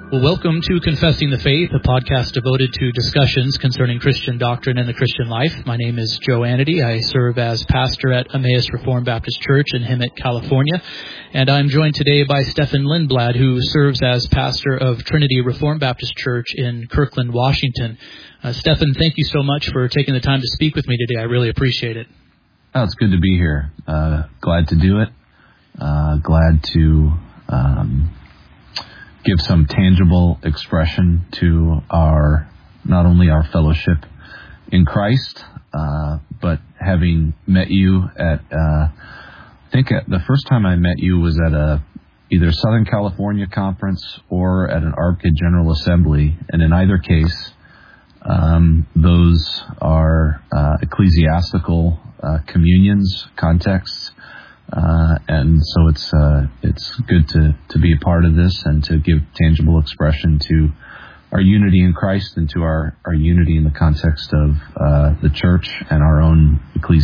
Well, welcome to Confessing the Faith, a podcast devoted to discussions concerning Christian doctrine and the Christian life. My name is Joe Annity. I serve as pastor at Emmaus Reformed Baptist Church in Hemet, California. And I'm joined today by Stefan Lindblad, who serves as pastor of Trinity Reformed Baptist Church in Kirkland, Washington. Stefan, thank you so much for taking the time to speak with me today. I really appreciate it. Oh, it's good to be here. Glad to do it. Glad to give some tangible expression to not only our fellowship in Christ, but having met you at, I think the first time I met you was at either Southern California conference or at an ARBCA General Assembly, and in either case, those are ecclesiastical communions, contexts. And so it's good to be a part of this and to give tangible expression to our unity in Christ and to our unity in the context of the church and our own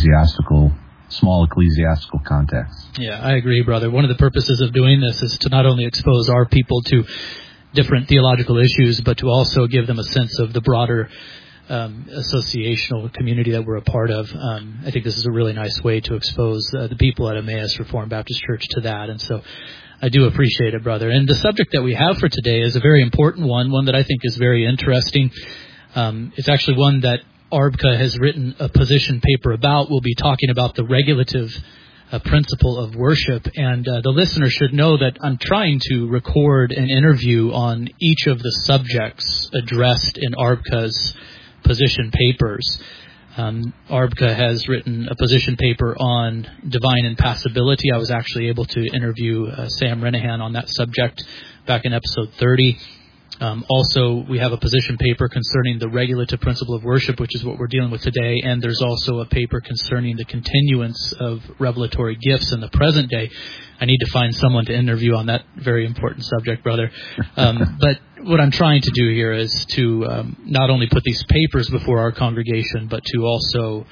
small ecclesiastical context. Yeah, I agree, brother. One of the purposes of doing this is to not only expose our people to different theological issues, but to also give them a sense of the broader associational community that we're a part of. I think this is a really nice way to expose the people at Emmaus Reformed Baptist Church to that. And so I do appreciate it, brother. And the subject that we have for today is a very important one that I think is very interesting. It's actually one that ARBCA has written a position paper about. We'll be talking about the regulative principle of worship. And the listener should know that I'm trying to record an interview on each of the subjects addressed in ARBCA's position papers. ARBCA has written a position paper on divine impassibility. I was actually able to interview Sam Renahan on that subject back in episode 30. Also, we have a position paper concerning the regulative principle of worship, which is what we're dealing with today. And there's also a paper concerning the continuance of revelatory gifts in the present day. I need to find someone to interview on that very important subject, brother. But what I'm trying to do here is to not only put these papers before our congregation, but to also,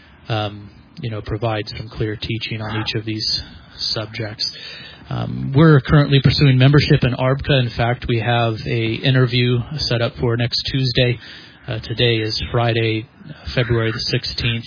provide some clear teaching on each of these subjects. We're currently pursuing membership in ARBCA. In fact, we have a interview set up for next Tuesday. Today is Friday, February the 16th.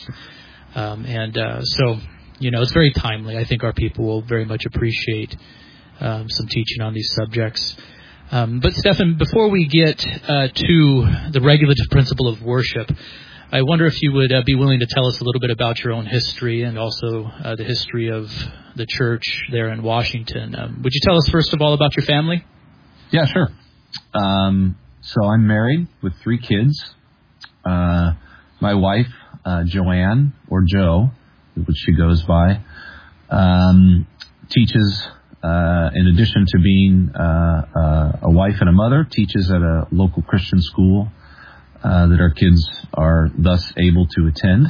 So it's very timely. I think our people will very much appreciate some teaching on these subjects. But Stefan, before we get to the regulative principle of worship, I wonder if you would be willing to tell us a little bit about your own history and also the history of the church there in Washington. Would you tell us first of all about your family? Yeah, sure. So I'm married with 3 kids. My wife, Joanne, or Jo, which she goes by, teaches, in addition to being a wife and a mother, teaches at a local Christian school that our kids are thus able to attend.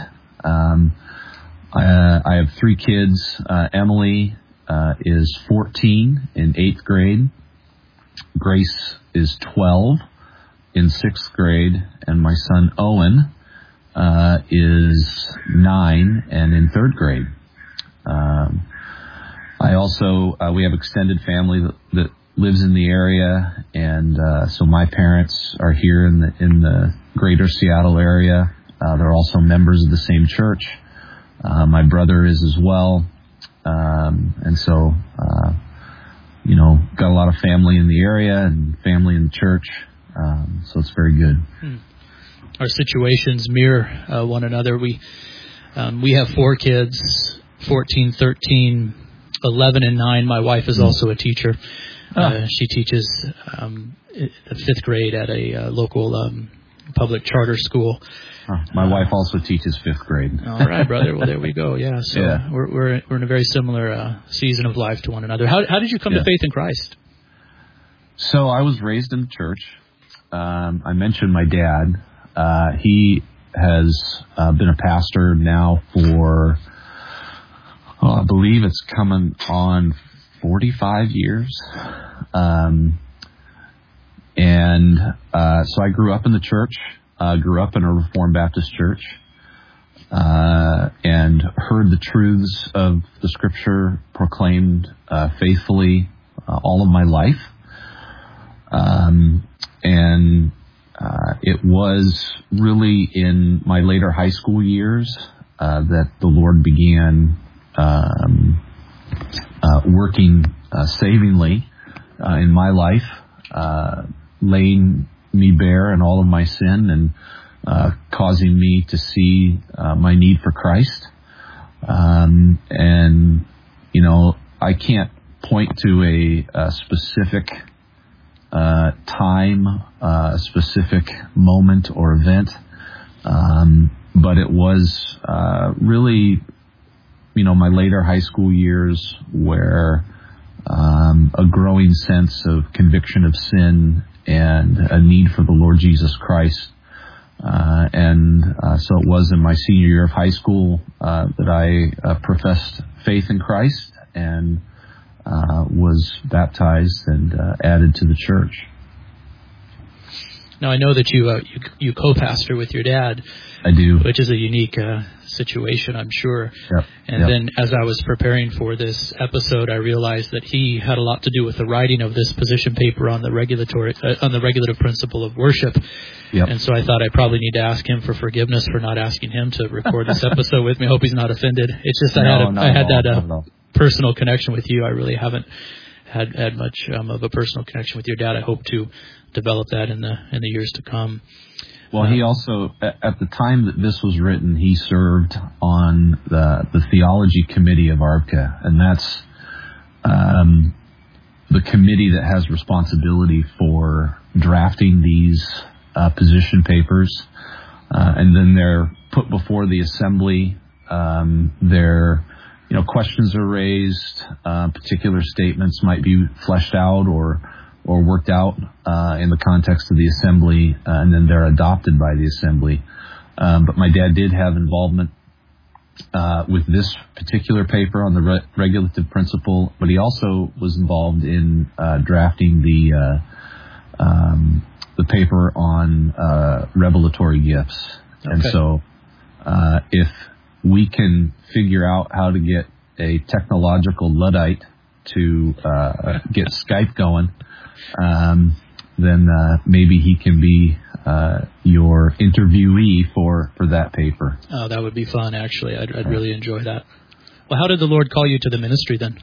I have 3 kids. Emily is 14 in 8th grade. Grace is 12 in 6th grade. And my son Owen is 9 and in 3rd grade. I also, we have extended family that lives in the area, and so my parents are here in the greater Seattle area. They're also members of the same church. My brother is as well, and so got a lot of family in the area and family in the church. So it's very good. Our situations mirror one another. We have 4 kids, 14, 13, 11, and 9. My wife is also a teacher. She teaches the 5th grade at a local public charter school. My wife also teaches 5th grade. All right, brother. Well, there we go. Yeah. So yeah. We're in a very similar season of life to one another. How did you come to faith in Christ? So I was raised in the church. I mentioned my dad. He has been a pastor now for, I believe it's coming on 45 years. So I grew up in the church, grew up in a Reformed Baptist church, and heard the truths of the Scripture proclaimed faithfully all of my life. And it was really in my later high school years that the Lord began working savingly in my life, laying me bare in all of my sin and causing me to see my need for Christ. And, you know, I can't point to a specific time, a specific moment or event, but it was really, you know, my later high school years where a growing sense of conviction of sin and a need for the Lord Jesus Christ. So it was in my senior year of high school that I professed faith in Christ and was baptized and added to the church. Now, I know that you co-pastor with your dad. I do. Which is a unique situation, I'm sure. Yep. And then as I was preparing for this episode, I realized that he had a lot to do with the writing of this position paper on the regulative principle of worship. Yep. And so I thought I probably need to ask him for forgiveness for not asking him to record this episode with me. I hope he's not offended. It's just I had that personal connection with you. I really haven't had much of a personal connection with your dad. I hope to develop that in the years to come. Well, he also, at the time that this was written, he served on the theology committee of ARBCA, and that's the committee that has responsibility for drafting these position papers, and then they're put before the assembly. Questions are raised, particular statements might be fleshed out or worked out in the context of the assembly, and then they're adopted by the assembly. But my dad did have involvement with this particular paper on the regulative principle, but he also was involved in drafting the paper on revelatory gifts. Okay. And so if we can figure out how to get a technological Luddite to get Skype going, then maybe he can be your interviewee for that paper. Oh, that would be fun, actually. I'd really enjoy that. Well, how did the Lord call you to the ministry then?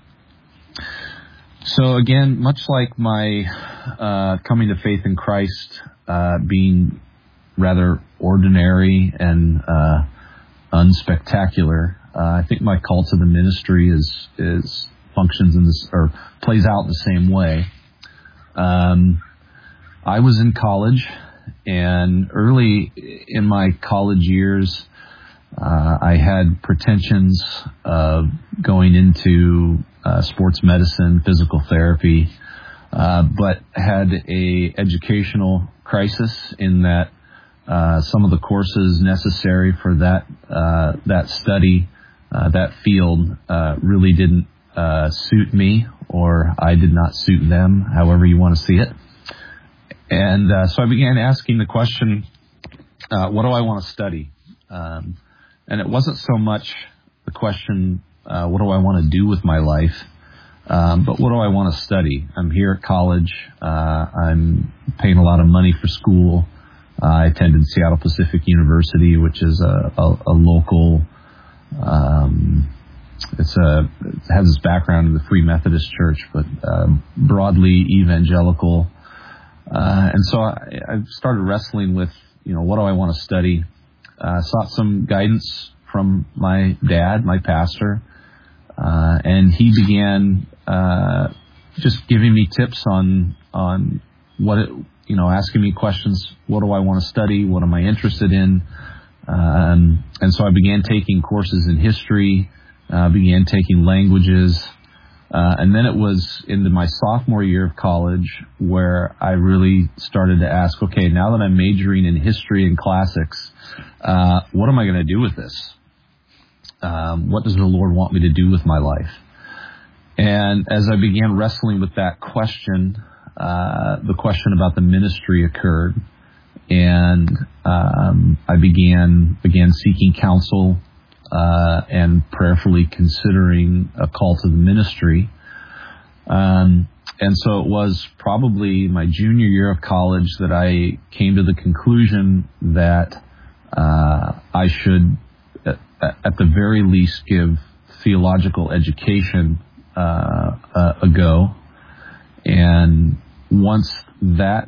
So again, much like my coming to faith in Christ being rather ordinary and unspectacular, I think my call to the ministry is functions in this, or plays out the same way. I was in college, and early in my college years, I had pretensions of going into sports medicine, physical therapy, but had a educational crisis in that some of the courses necessary for that study, that field, really didn't suit me, or I did not suit them, however you want to see it. And so I began asking the question, what do I want to study? And it wasn't so much the question, what do I want to do with my life, but what do I want to study? I'm here at college. I'm paying a lot of money for school. I attended Seattle Pacific University, which is a local, it has its background in the Free Methodist Church, but broadly evangelical. And so I started wrestling with, what do I want to study? Sought some guidance from my dad, my pastor, and he began just giving me tips on what asking me questions. What do I want to study? What am I interested in? And so I began taking courses in history, began taking languages, and then it was into my sophomore year of college where I really started to ask, okay, now that I'm majoring in history and classics, what am I going to do with this? What does the Lord want me to do with my life? And as I began wrestling with that question, the question about the ministry occurred, and I began seeking counsel and prayerfully considering a call to the ministry. And And so it was probably my junior year of college that I came to the conclusion that I should, at the very least, give theological education a go. And once that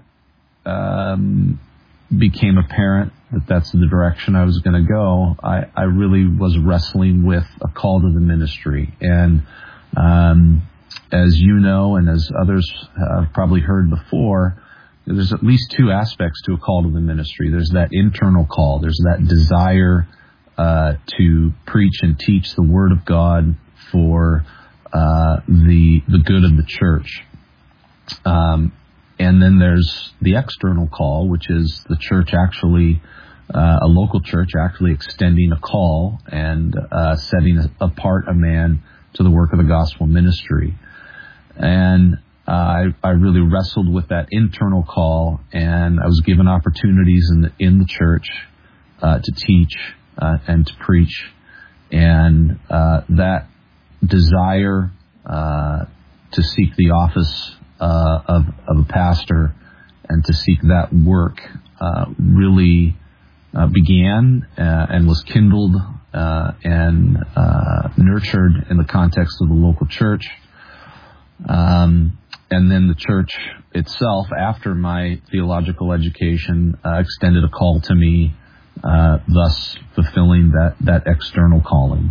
became apparent that that's the direction I was going to go, I really was wrestling with a call to the ministry. And as you know, and as others have probably heard before, there's at least two aspects to a call to the ministry. There's that internal call. There's that desire to preach and teach the Word of God for the good of the church. And then there's the external call, which is the church actually, a local church actually extending a call and setting apart a man to the work of the gospel ministry. And I really wrestled with that internal call, and I was given opportunities in the church to teach and to preach. And that desire to seek the office of a pastor and to seek that work really began and was kindled and nurtured in the context of the local church. And then the church itself, after my theological education, extended a call to me, thus fulfilling that external calling.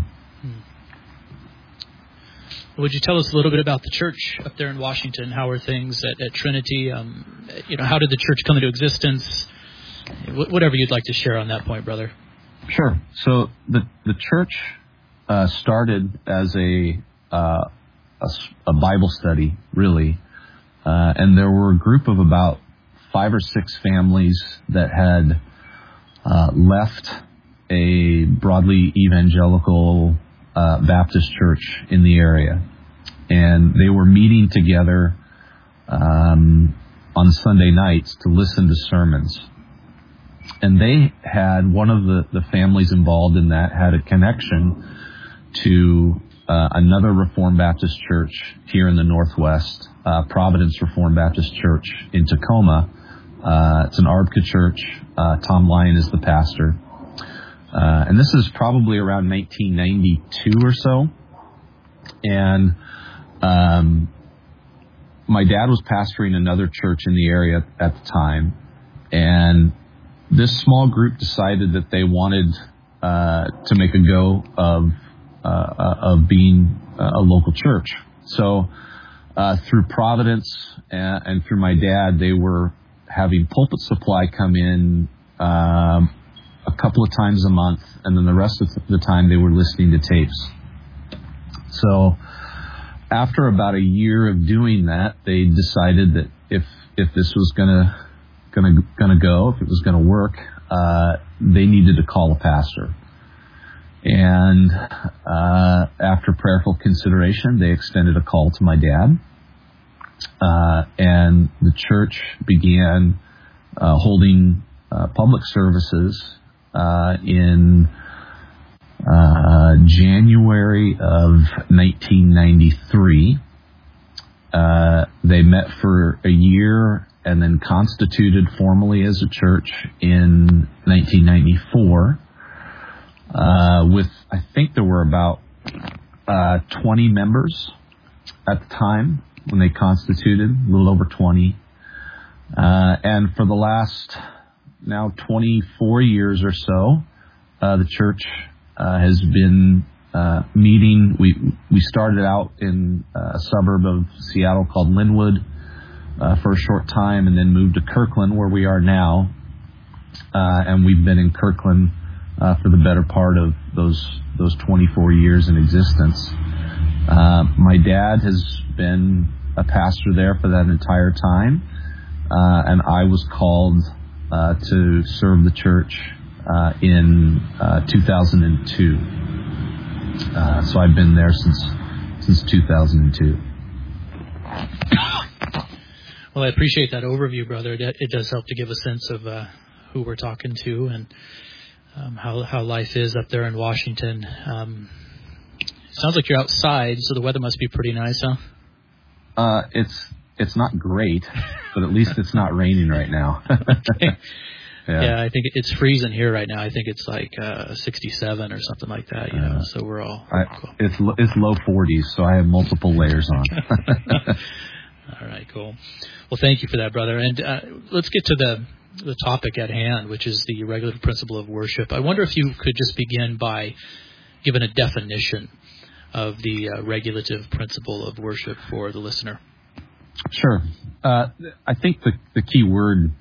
Would you tell us a little bit about the church up there in Washington? How are things at Trinity? How did the church come into existence? Whatever you'd like to share on that point, brother. Sure. So the church started as a Bible study, really, and there were a group of about 5 or 6 families that had left a broadly evangelical Baptist church in the area, and they were meeting together on Sunday nights to listen to sermons. And they had, one of the families involved in that had a connection to another Reformed Baptist church here in the Northwest, Providence Reformed Baptist Church in Tacoma. It's an ARBCA church. Tom Lyon is the pastor. And this is probably around 1992 or so. And my dad was pastoring another church in the area at the time. And this small group decided that they wanted to make a go of being a local church. So through Providence and through my dad, they were having Pulpit Supply come in a couple of times a month, and then the rest of the time they were listening to tapes. So after about a year of doing that, they decided that if this was gonna go, if it was gonna work, they needed to call a pastor. And after prayerful consideration, they extended a call to my dad, and the church began holding public services in January of 1993. They met for a year and then constituted formally as a church in 1994. With, I think there were about 20 members at the time when they constituted, a little over 20. And for the last now 24 years or so, the church has been meeting. We started out in a suburb of Seattle called Linwood for a short time, and then moved to Kirkland, where we are now. And we've been in Kirkland for the better part of those 24 years in existence. My dad has been a pastor there for that entire time, and I was called to serve the church in 2002. So I've been there since 2002. Well, I appreciate that overview, brother. It does help to give a sense of who we're talking to and how life is up there in Washington. Sounds like you're outside, so the weather must be pretty nice, huh? It's It's not great, but at least it's not raining right now. Okay. Yeah, I think it's freezing here right now. I think it's like 67 or something like that, so we're all cool. It's low 40s, so I have multiple layers on. All right, cool. Well, thank you for that, brother. And let's get to the topic at hand, which is the regulative principle of worship. I wonder if you could just begin by giving a definition of the regulative principle of worship for the listener. Sure. I think the key word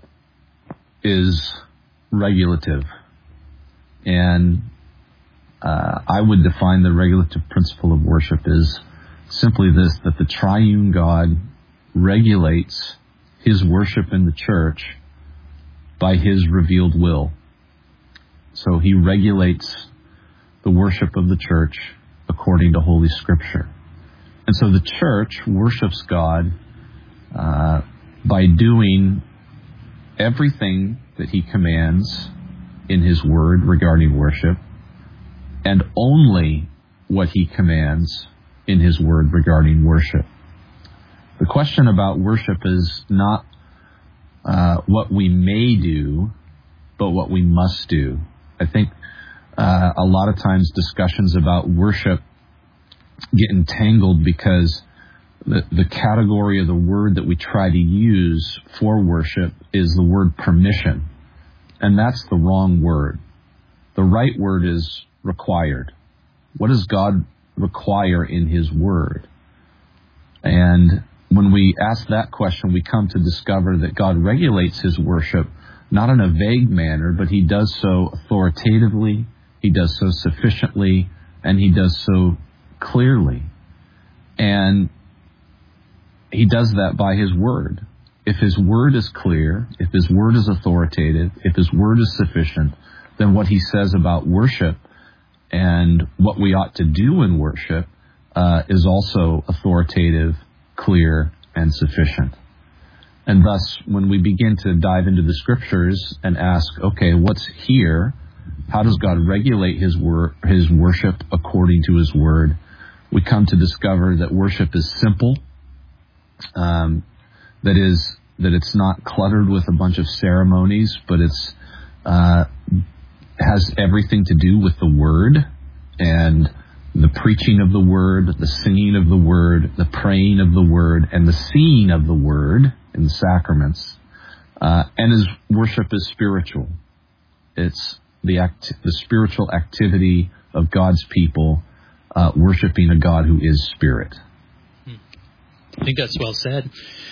is regulative. And I would define the regulative principle of worship as simply this, that the triune God regulates his worship in the church by his revealed will. So he regulates the worship of the church according to Holy Scripture. And so the church worships God by doing everything that he commands in his word regarding worship, and only what he commands in his word regarding worship. The question about worship is not what we may do, but what we must do. I think a lot of times discussions about worship get entangled because the category of the word that we try to use for worship is the word permission. And that's the wrong word. The right word is required. What does God require in his word? And when we ask that question, we come to discover that God regulates his worship not in a vague manner, but he does so authoritatively, he does so sufficiently, and he does so clearly. And he does that by his word. If his word is clear, if his word is authoritative, if his word is sufficient, then what he says about worship and what we ought to do in worship is also authoritative, clear, and sufficient. And thus, when we begin to dive into the Scriptures and ask, okay, what's here? How does God regulate his worship according to his word? We come to discover that worship is simple. That it's not cluttered with a bunch of ceremonies, but it's has everything to do with the Word and the preaching of the Word, the singing of the Word, the praying of the Word, and the seeing of the Word in the sacraments. And his worship is spiritual. It's the spiritual activity of God's people worshiping a God who is Spirit. I think that's well said.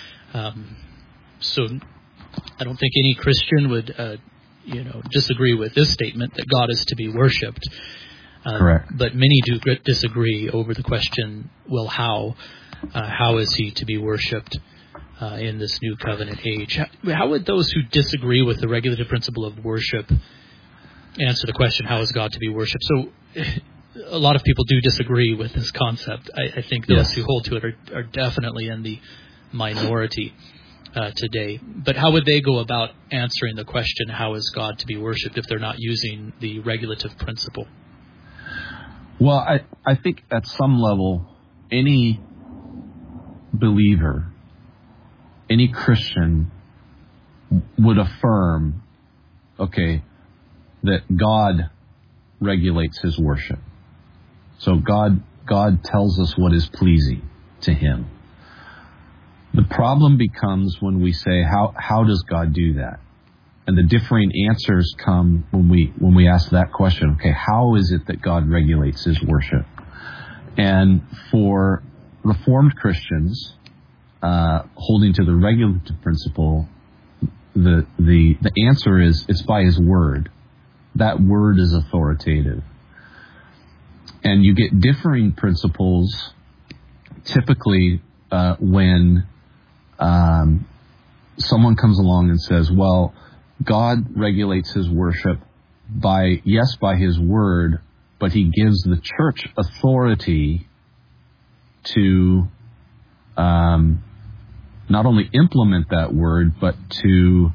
So I don't think any Christian would, disagree with this statement that God is to be worshipped. Correct. But many do disagree over the question, well, how is he to be worshipped in this new covenant age? How would those who disagree with the regulative principle of worship answer the question, how is God to be worshipped? So a lot of people do disagree with this concept. I think those who hold to it are definitely in the minority today. But how would they go about answering the question, how is God to be worshipped, if they're not using the regulative principle? Well, I think at some level, any believer, any Christian would affirm, okay, that God regulates his worship. So God tells us what is pleasing to him. The problem becomes when we say, how does God do that? And the differing answers come when we ask that question. Okay, how is it that God regulates his worship? And for Reformed Christians, holding to the regulative principle, the answer is it's by his word. That word is authoritative. And you get differing principles typically when someone comes along and says, well, God regulates his worship by his word, but he gives the church authority to not only implement that word, but to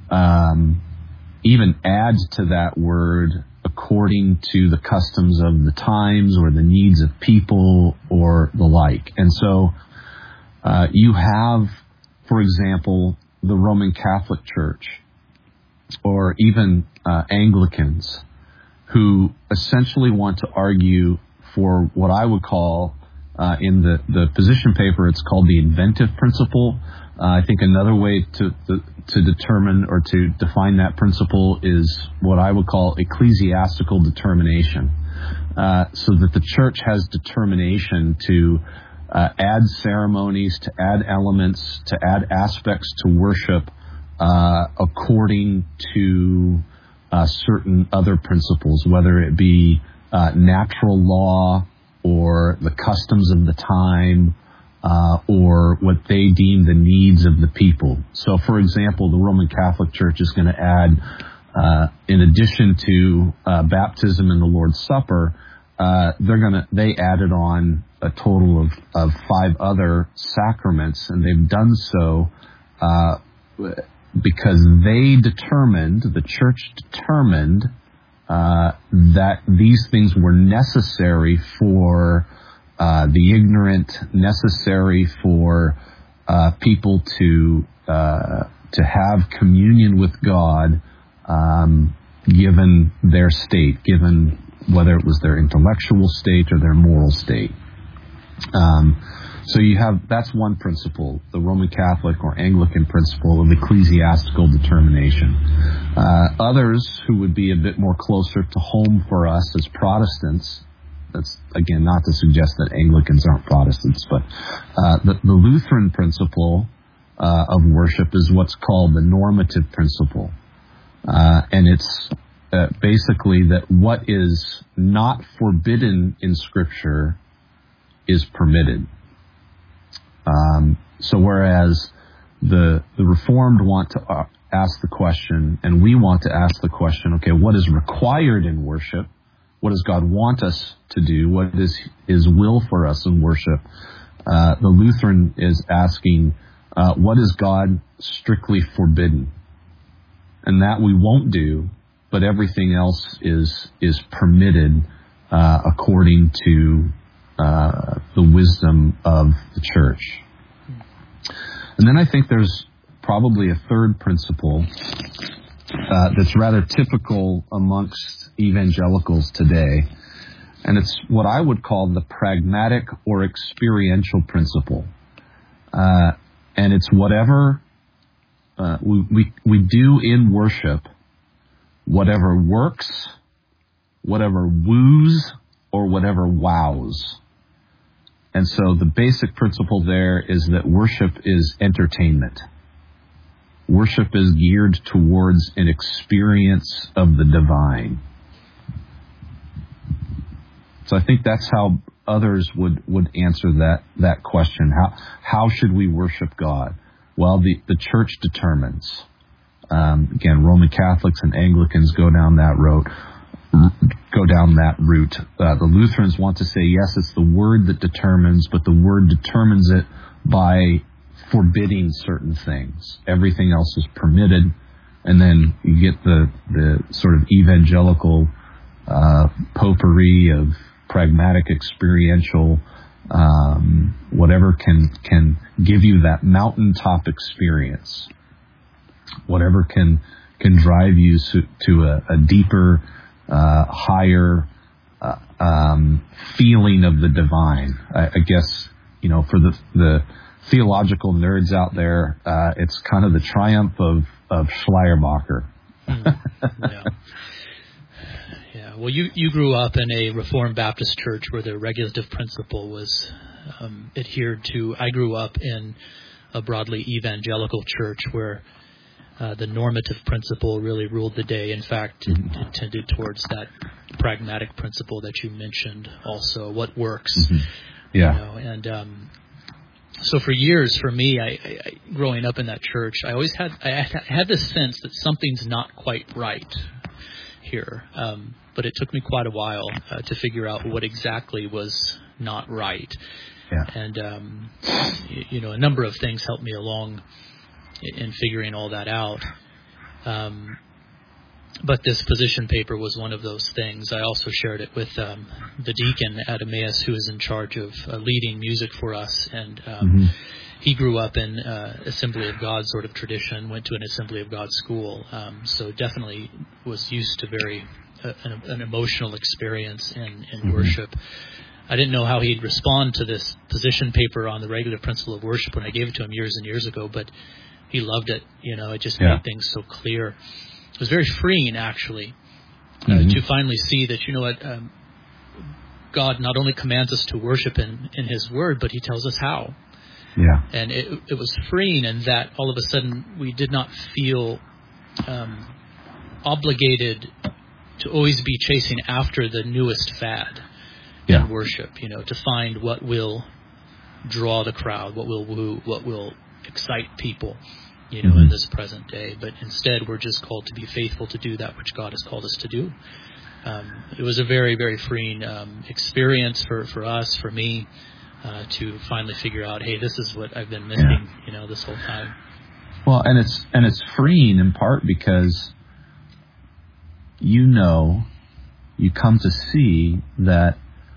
even add to that word according to the customs of the times or the needs of people or the like. And so you have for example, the Roman Catholic Church, or even Anglicans, who essentially want to argue for what I would call, in the position paper, it's called the inventive principle. I think another way to determine or to define that principle is what I would call ecclesiastical determination. So that the church has determination to add ceremonies, to add elements, to add aspects to worship according to certain other principles, whether it be natural law or the customs of the time, or what they deem the needs of the people. So, for example, the Roman Catholic Church is going to add, in addition to baptism and the Lord's Supper, they added on a total of 5 other sacraments, and they've done so because the church determined that these things were necessary for the ignorant, necessary for people to have communion with God, given their state, given whether it was their intellectual state or their moral state. So that's one principle, the Roman Catholic or Anglican principle of ecclesiastical determination. Others who would be a bit more closer to home for us as Protestants, that's, again, not to suggest that Anglicans aren't Protestants, but the Lutheran principle of worship is what's called the normative principle. And it's basically that what is not forbidden in Scripture is permitted. So whereas the Reformed want to ask the question, and we want to ask the question, okay, what is required in worship? What does God want us to do? What is His will for us in worship? The Lutheran is asking, what is God strictly forbidden? And that we won't do, but everything else is permitted according to the wisdom of the church. And then I think there's probably a third principle that's rather typical amongst evangelicals today, and it's what I would call the pragmatic or experiential principle. And it's whatever we do in worship, whatever works, whatever woos, or whatever wows. And so the basic principle there is that worship is entertainment. Worship is geared towards an experience of the divine. So I think that's how others would answer that question. How should we worship God? Well, the church determines. Again, Roman Catholics and Anglicans go down that route. The Lutherans want to say, yes, it's the Word that determines, but the Word determines it by forbidding certain things. Everything else is permitted, and then you get the sort of evangelical potpourri of pragmatic, experiential, whatever can give you that mountaintop experience, whatever can drive you to a deeper, higher feeling of the divine. I guess, for the theological nerds out there, it's kind of the triumph of Schleiermacher. Yeah. Well, you grew up in a Reformed Baptist church where the regulative principle was adhered to. I grew up in a broadly evangelical church where the normative principle really ruled the day. In fact, it tended towards that pragmatic principle that you mentioned also, what works. Mm-hmm. Yeah. So for years, for me, I growing up in that church, I always had this sense that something's not quite right here. But it took me quite a while to figure out what exactly was not right. Yeah. And, a number of things helped me along in figuring all that out. But this position paper was one of those things. I also shared it with the deacon at Emmaus, who is in charge of leading music for us. And he grew up in Assembly of God sort of tradition, went to an Assembly of God school, so definitely was used to an emotional experience in worship. I didn't know how he'd respond to this position paper on the regular principle of worship when I gave it to him years and years ago, but he loved it. It just made things so clear. It was very freeing, actually, to finally see that, God not only commands us to worship in His Word, but He tells us how. Yeah. And it was freeing in that all of a sudden we did not feel obligated to always be chasing after the newest fad in worship, to find what will draw the crowd, what will woo, what will excite people, in this present day. But instead, we're just called to be faithful to do that which God has called us to do. It was a very, very freeing experience for us, for me, to finally figure out, hey, this is what I've been missing, this whole time. Well, and it's freeing in part because you come to see that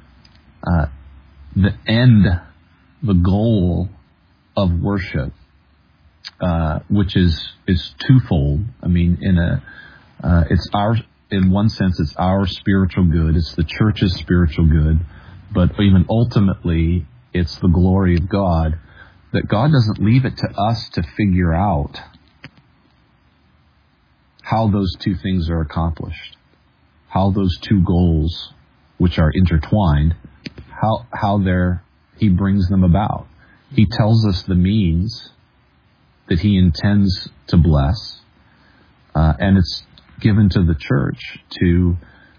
the goal of worship, which is twofold. I mean, in one sense, it's our spiritual good. It's the church's spiritual good. But even ultimately, it's the glory of God. That God doesn't leave it to us to figure out how those two things are accomplished. How those two goals, which are intertwined, He brings them about. He tells us the means that He intends to bless, and it's given to the church to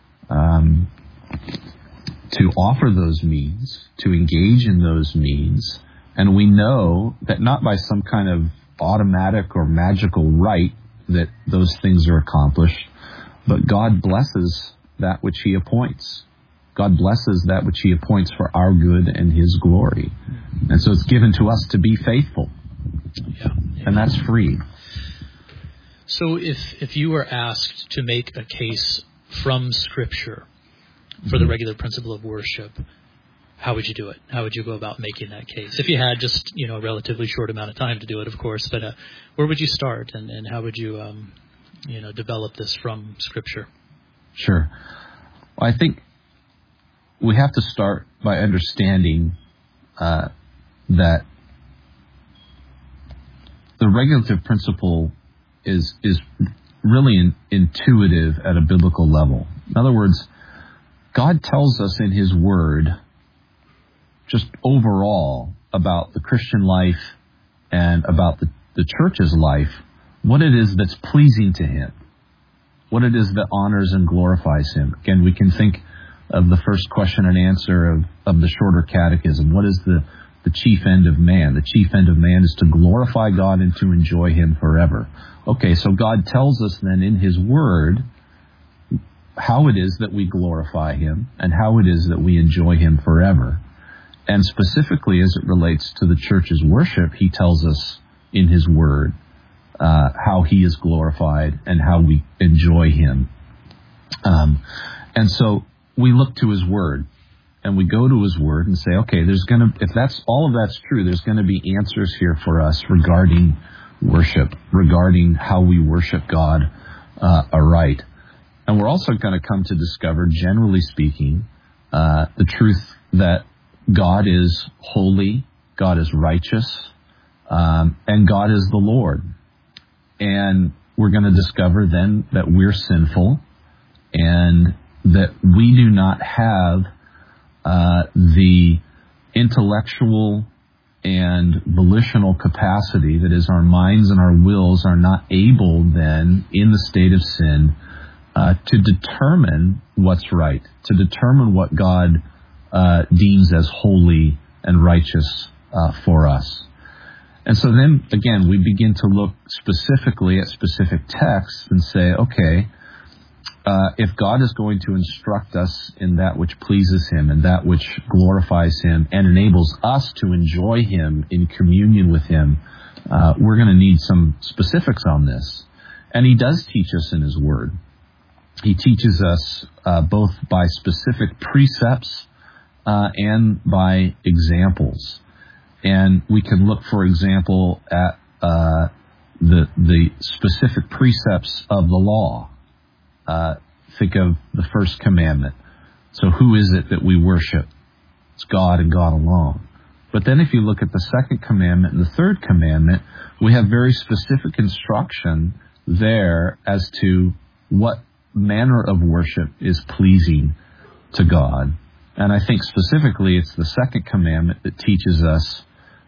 offer those means, to engage in those means, and we know that not by some kind of automatic or magical right that those things are accomplished, but God blesses that which He appoints. God blesses that which He appoints for our good and His glory. And so it's given to us to be faithful. Yeah. And that's free. So if you were asked to make a case from Scripture for the regular principle of worship, how would you do it? How would you go about making that case? If you had just, a relatively short amount of time to do it, of course, but where would you start and how would you, develop this from Scripture? Sure. Well, I think we have to start by understanding that the regulative principle is really intuitive at a biblical level. In other words, God tells us in His Word just overall about the Christian life and about the church's life, what it is that's pleasing to Him, what it is that honors and glorifies Him. Again, we can think of the first question and answer of the shorter catechism. What is the chief end of man? The chief end of man is to glorify God and to enjoy Him forever. Okay, so God tells us then in His Word how it is that we glorify Him and how it is that we enjoy Him forever. And specifically as it relates to the church's worship, He tells us in His Word how He is glorified and how we enjoy Him. And so we look to His Word and we go to His Word and say, okay, if all of that's true, there's going to be answers here for us regarding worship, regarding how we worship God aright. And we're also going to come to discover, generally speaking, the truth that God is holy, God is righteous, and God is the Lord. And we're going to discover then that we're sinful and that we do not have the intellectual and volitional capacity, that is, our minds and our wills are not able then, in the state of sin, to determine what's right, to determine what God deems as holy and righteous for us. And so then, again, we begin to look specifically at specific texts and say, okay, if God is going to instruct us in that which pleases Him and that which glorifies Him and enables us to enjoy Him in communion with Him, we're going to need some specifics on this. And He does teach us in His Word. He teaches us both by specific precepts and by examples. And we can look, for example, at the specific precepts of the law. Think of the first commandment. So who is it that we worship? It's God and God alone. But then if you look at the second commandment and the third commandment, we have very specific instruction there as to what manner of worship is pleasing to God. And I think specifically it's the second commandment that teaches us,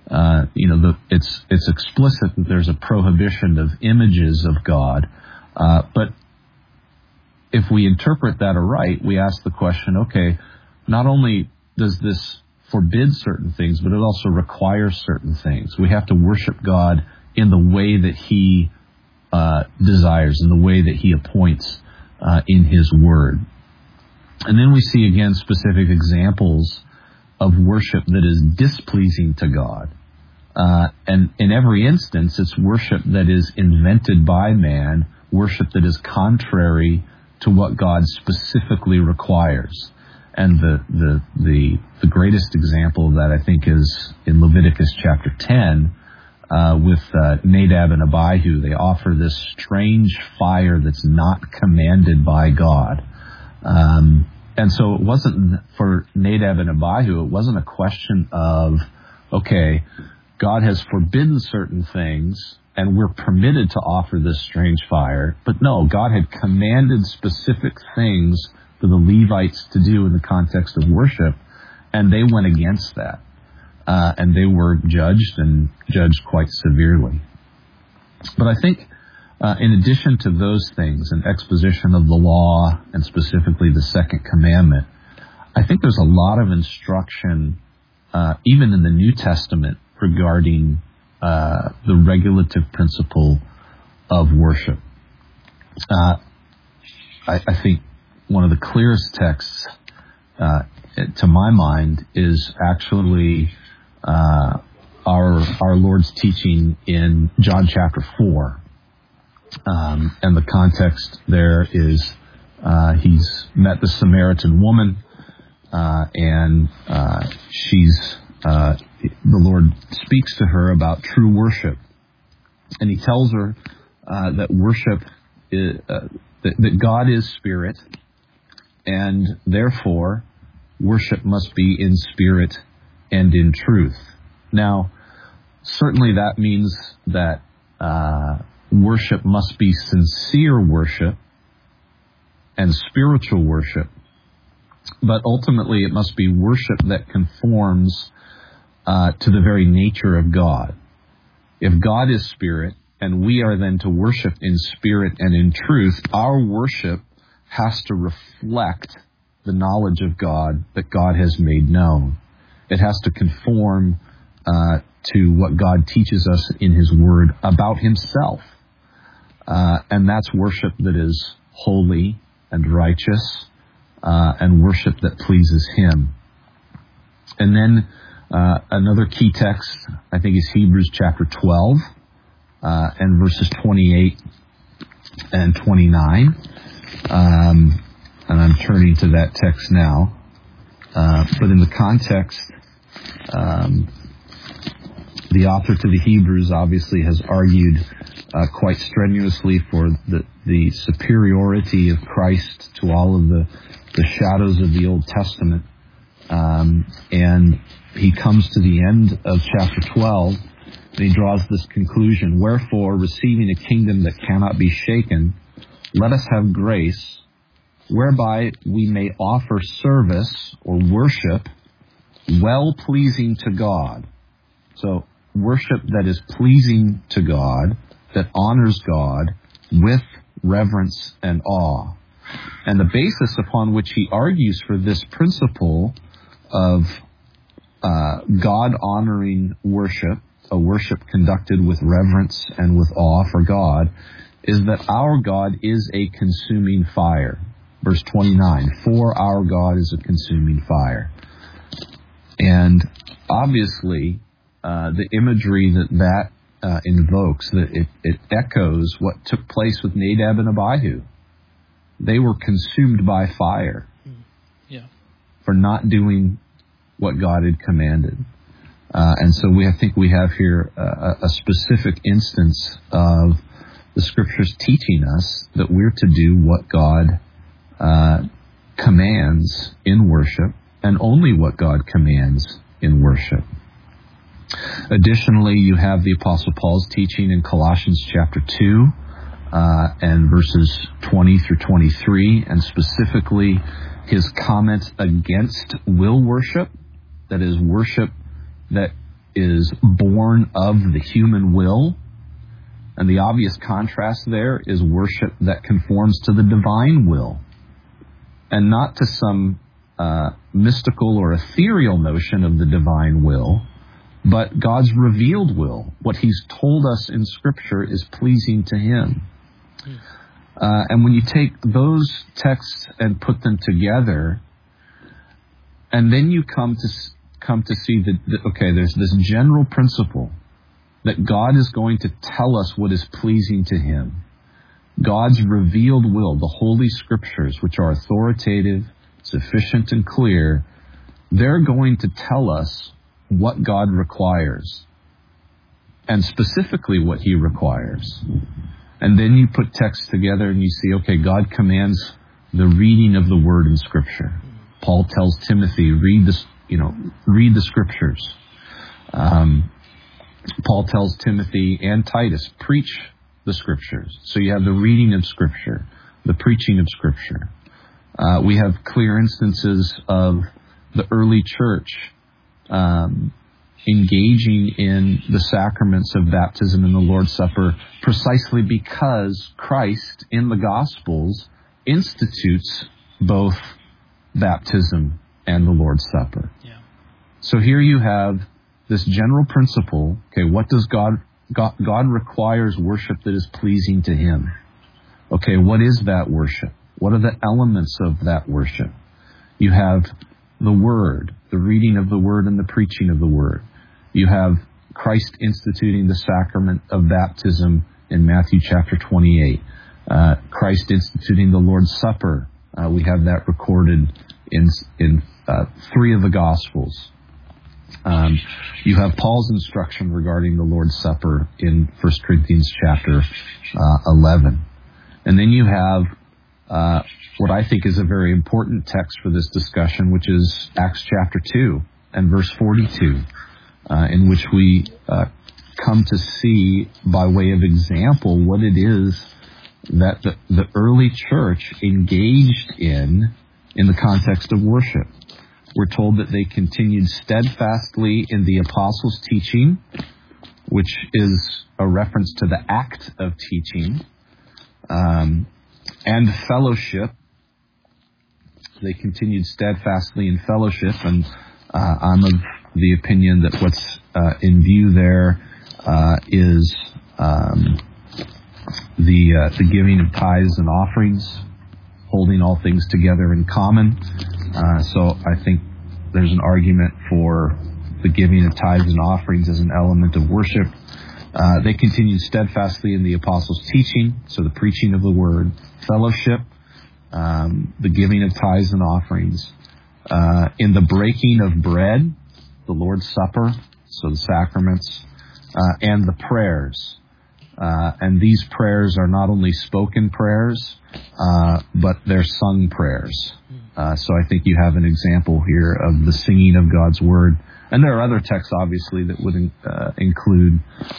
it's explicit that there's a prohibition of images of God. But if we interpret that aright, we ask the question, okay, not only does this forbid certain things, but it also requires certain things. We have to worship God in the way that He desires, in the way that He appoints in His Word. And then we see again specific examples of worship that is displeasing to God. And in every instance, it's worship that is invented by man, worship that is contrary to what God specifically requires. And the greatest example of that, I think, is in Leviticus chapter 10, with Nadab and Abihu. They offer this strange fire that's not commanded by God. And so it wasn't, for Nadab and Abihu, it wasn't a question of, okay, God has forbidden certain things, and we're permitted to offer this strange fire. But no, God had commanded specific things for the Levites to do in the context of worship, and they went against that. And they were judged quite severely. But I think, in addition to those things, an exposition of the law, and specifically the second commandment, I think there's a lot of instruction, even in the New Testament, regarding the regulative principle of worship. I think one of the clearest texts, to my mind, is actually our Lord's teaching in John chapter 4. And the context there is he's met the Samaritan woman, and the Lord speaks to her about true worship. And He tells her that worship is, that God is spirit, and therefore worship must be in spirit and in truth. Now, certainly that means that worship must be sincere worship and spiritual worship, but ultimately it must be worship that conforms to the very nature of God. If God is spirit, and we are then to worship in spirit and in truth, our worship has to reflect the knowledge of God that God has made known. It has to conform to what God teaches us in His Word about Himself. And that's worship that is holy and righteous, and worship that pleases Him. And then another key text, I think, is Hebrews chapter 12, and verses 28 and 29. And I'm turning to that text now. But in the context, the author to the Hebrews obviously has argued quite strenuously for the superiority of Christ to all of the shadows of the Old Testament. And he comes to the end of chapter 12, and he draws this conclusion: wherefore, receiving a kingdom that cannot be shaken, let us have grace, whereby we may offer service or worship well-pleasing to God. So worship that is pleasing to God, that honors God with reverence and awe. And the basis upon which he argues for this principle of God-honoring worship, a worship conducted with reverence and with awe for God, is that our God is a consuming fire. Verse 29, for our God is a consuming fire. And obviously, the imagery that invokes, that it echoes what took place with Nadab and Abihu. They were consumed by fire for not doing what God had commanded. And so I think we have here a specific instance of the Scriptures teaching us that we're to do what God commands in worship, and only what God commands in worship. Additionally, you have the Apostle Paul's teaching in Colossians chapter 2 and verses 20 through 23, and specifically his comments against will worship, that is, worship that is born of the human will. And the obvious contrast there is worship that conforms to the divine will, and not to some mystical or ethereal notion of the divine will, but God's revealed will. What He's told us in Scripture is pleasing to Him. And when you take those texts and put them together, and then you come to see that okay, there's this general principle that God is going to tell us what is pleasing to Him. God's revealed will, the Holy Scriptures, which are authoritative, sufficient, and clear, they're going to tell us what God requires, and specifically what He requires. And then you put texts together and you see, okay, God commands the reading of the Word in Scripture. Paul tells Timothy, read the Scriptures. Paul tells Timothy and Titus, preach the Scriptures. So you have the reading of Scripture, the preaching of Scripture. We have clear instances of the early church engaging in the sacraments of baptism and the Lord's Supper precisely because Christ in the Gospels institutes both baptism and the Lord's Supper. Yeah. So here you have this general principle. Okay, what does God requires worship that is pleasing to Him. Okay, what is that worship? What are the elements of that worship? You have the Word, the reading of the Word and the preaching of the Word. You have Christ instituting the sacrament of baptism in Matthew chapter 28. Christ instituting the Lord's Supper. We have that recorded in 3 of the Gospels. You have Paul's instruction regarding the Lord's Supper in 1 Corinthians chapter 11. And then you have what I think is a very important text for this discussion, which is Acts chapter 2 and verse 42, in which we come to see by way of example what it is that the early church engaged in the context of worship. We're told that they continued steadfastly in the apostles' teaching, which is a reference to the act of teaching, and fellowship. They continued steadfastly in fellowship, and I'm of the opinion that what's in view there is the giving of tithes and offerings, holding all things together in common. So I think there's an argument for the giving of tithes and offerings as an element of worship. They continued steadfastly in the apostles' teaching, so the preaching of the Word, fellowship, the giving of tithes and offerings, in the breaking of bread, the Lord's Supper, so the sacraments, and the prayers. And these prayers are not only spoken prayers, but they're sung prayers. So I think you have an example here of the singing of God's Word. And there are other texts, obviously, that would include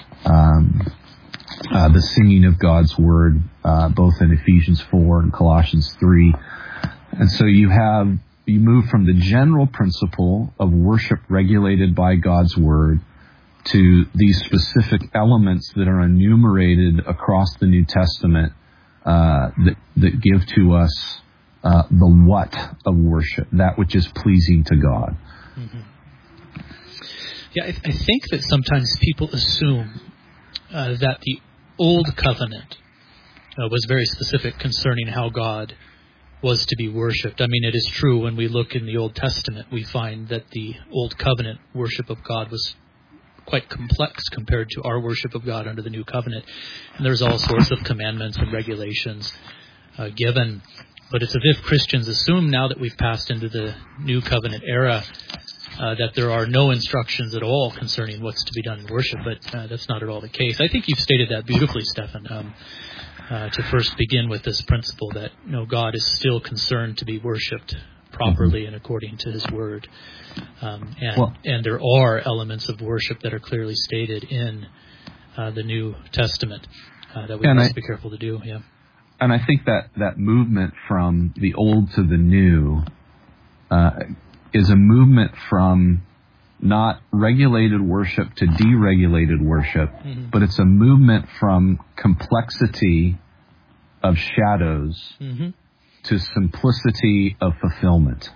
the singing of God's Word, both in Ephesians 4 and Colossians 3. And so you move from the general principle of worship regulated by God's Word to these specific elements that are enumerated across the New Testament that give to us the what of worship, that which is pleasing to God. Mm-hmm. Yeah, I think that sometimes people assume that the Old Covenant was very specific concerning how God was to be worshipped. I mean, it is true when we look in the Old Testament, we find that the Old Covenant worship of God was quite complex compared to our worship of God under the New Covenant. And there's all sorts of commandments and regulations given. But it's as if Christians assume now that we've passed into the New Covenant era that there are no instructions at all concerning what's to be done in worship, but that's not at all the case. I think you've stated that beautifully, Stephen, to first begin with this principle that God is still concerned to be worshipped properly and according to His Word. And there are elements of worship that are clearly stated in the New Testament that we must be careful to do. Yeah. And I think that movement from the old to the new is a movement from not regulated worship to deregulated worship, but it's a movement from complexity of shadows to simplicity of fulfillment.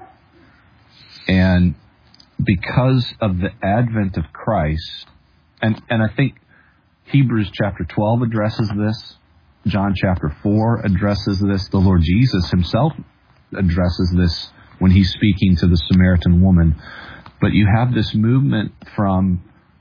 And because of the advent of Christ, and I think Hebrews chapter 12 addresses this, John chapter 4 addresses this, the Lord Jesus Himself addresses this when He's speaking to the Samaritan woman. But you have this movement from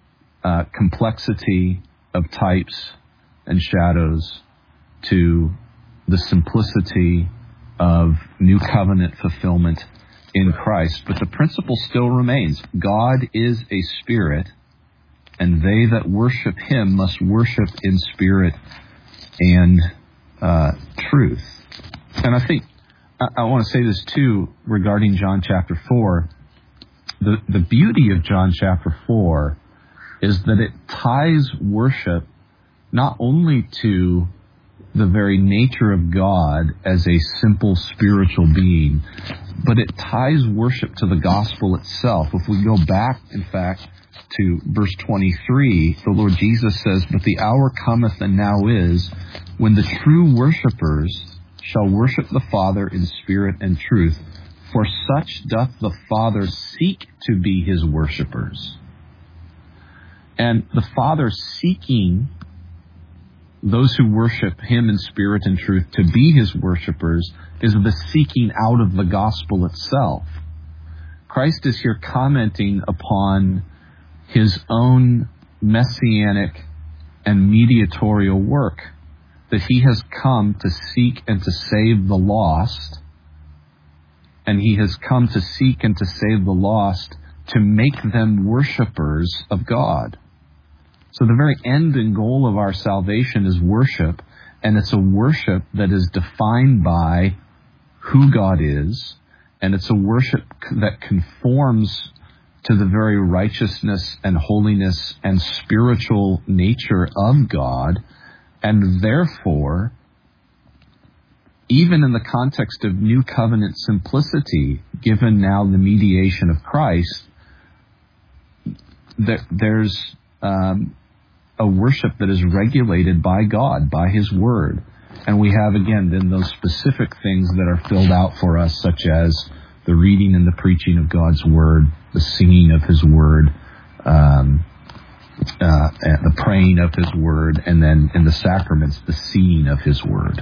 complexity of types and shadows to the simplicity of new covenant fulfillment in Christ. But the principle still remains. God is a spirit, and they that worship Him must worship in spirit and truth. And I think I want to say this too regarding John chapter 4. The beauty of John chapter 4 is that it ties worship not only to the very nature of God as a simple spiritual being, but it ties worship to the gospel itself. If we go back, in fact, to verse 23, the Lord Jesus says, "But the hour cometh, and now is, when the true worshipers shall worship the Father in spirit and truth. For such doth the Father seek to be His worshipers." And the Father seeking those who worship Him in spirit and truth to be His worshipers is the seeking out of the gospel itself. Christ is here commenting upon His own messianic and mediatorial work, that He has come to seek and to save the lost, and He has come to seek and to save the lost to make them worshipers of God. So the very end and goal of our salvation is worship, and it's a worship that is defined by who God is, and it's a worship that conforms to the very righteousness and holiness and spiritual nature of God, and therefore, even in the context of new covenant simplicity, given now the mediation of Christ, there's a worship that is regulated by God, by His Word. And we have, again, then those specific things that are filled out for us, such as the reading and the preaching of God's Word, the singing of His Word, the praying of His Word, and then in the sacraments, the seeing of His Word.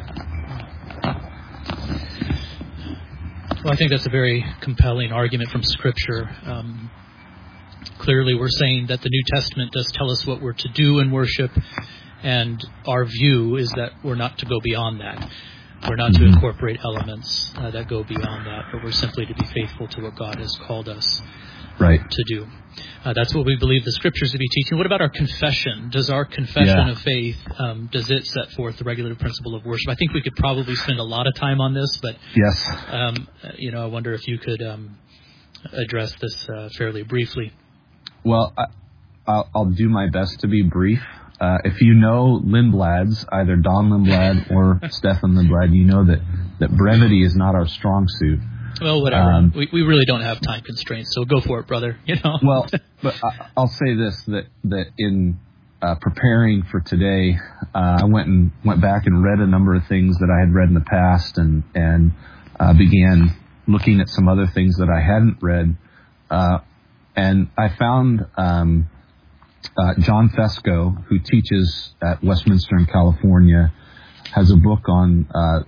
Well, I think that's a very compelling argument from Scripture. Clearly, we're saying that the New Testament does tell us what we're to do in worship, and our view is that we're not to go beyond that. We're not to incorporate elements that go beyond that, but we're simply to be faithful to what God has called us to do. That's what we believe the Scriptures to be teaching. What about our confession? Does our confession of faith, does it set forth the regulative principle of worship? I think we could probably spend a lot of time on this, but I wonder if you could address this fairly briefly. Well, I'll do my best to be brief. If you know Lindblads, either Don Lindblad or Stefan Lindblad, you know that brevity is not our strong suit. Well, whatever. We really don't have time constraints, so go for it, brother. Well, but I'll say this, that in preparing for today, I went back and read a number of things that I had read in the past, and began looking at some other things that I hadn't read. And I found John Fesco, who teaches at Westminster in California, has a book on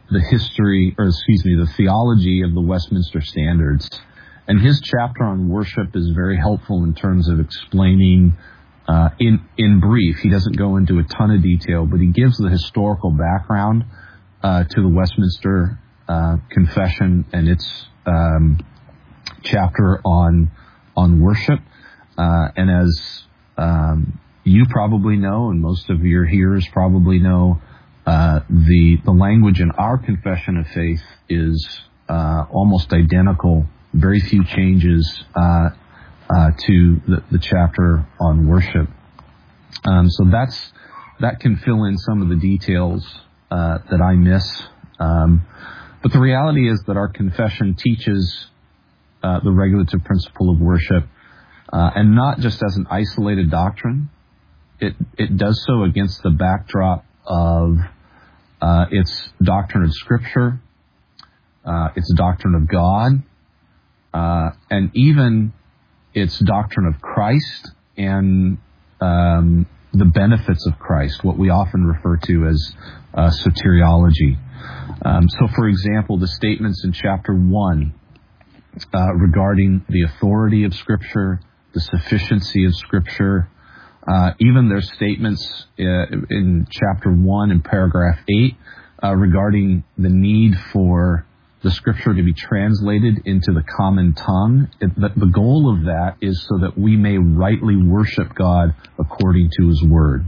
the theology of the Westminster Standards. And his chapter on worship is very helpful in terms of explaining, in brief, he doesn't go into a ton of detail, but he gives the historical background to the Westminster Confession and its chapter on on worship. And as you probably know, and most of your hearers probably know, the language in our confession of faith is almost identical, very few changes to the chapter on worship. So that can fill in some of the details that I miss. But the reality is that our confession teaches the regulative principle of worship, and not just as an isolated doctrine. It does so against the backdrop of its doctrine of Scripture, its doctrine of God, and even its doctrine of Christ and the benefits of Christ, what we often refer to as soteriology. So, for example, the statements in chapter 1 regarding the authority of Scripture, the sufficiency of Scripture, even their statements in chapter 1 in paragraph 8 regarding the need for the Scripture to be translated into the common tongue. The goal of that is so that we may rightly worship God according to His Word.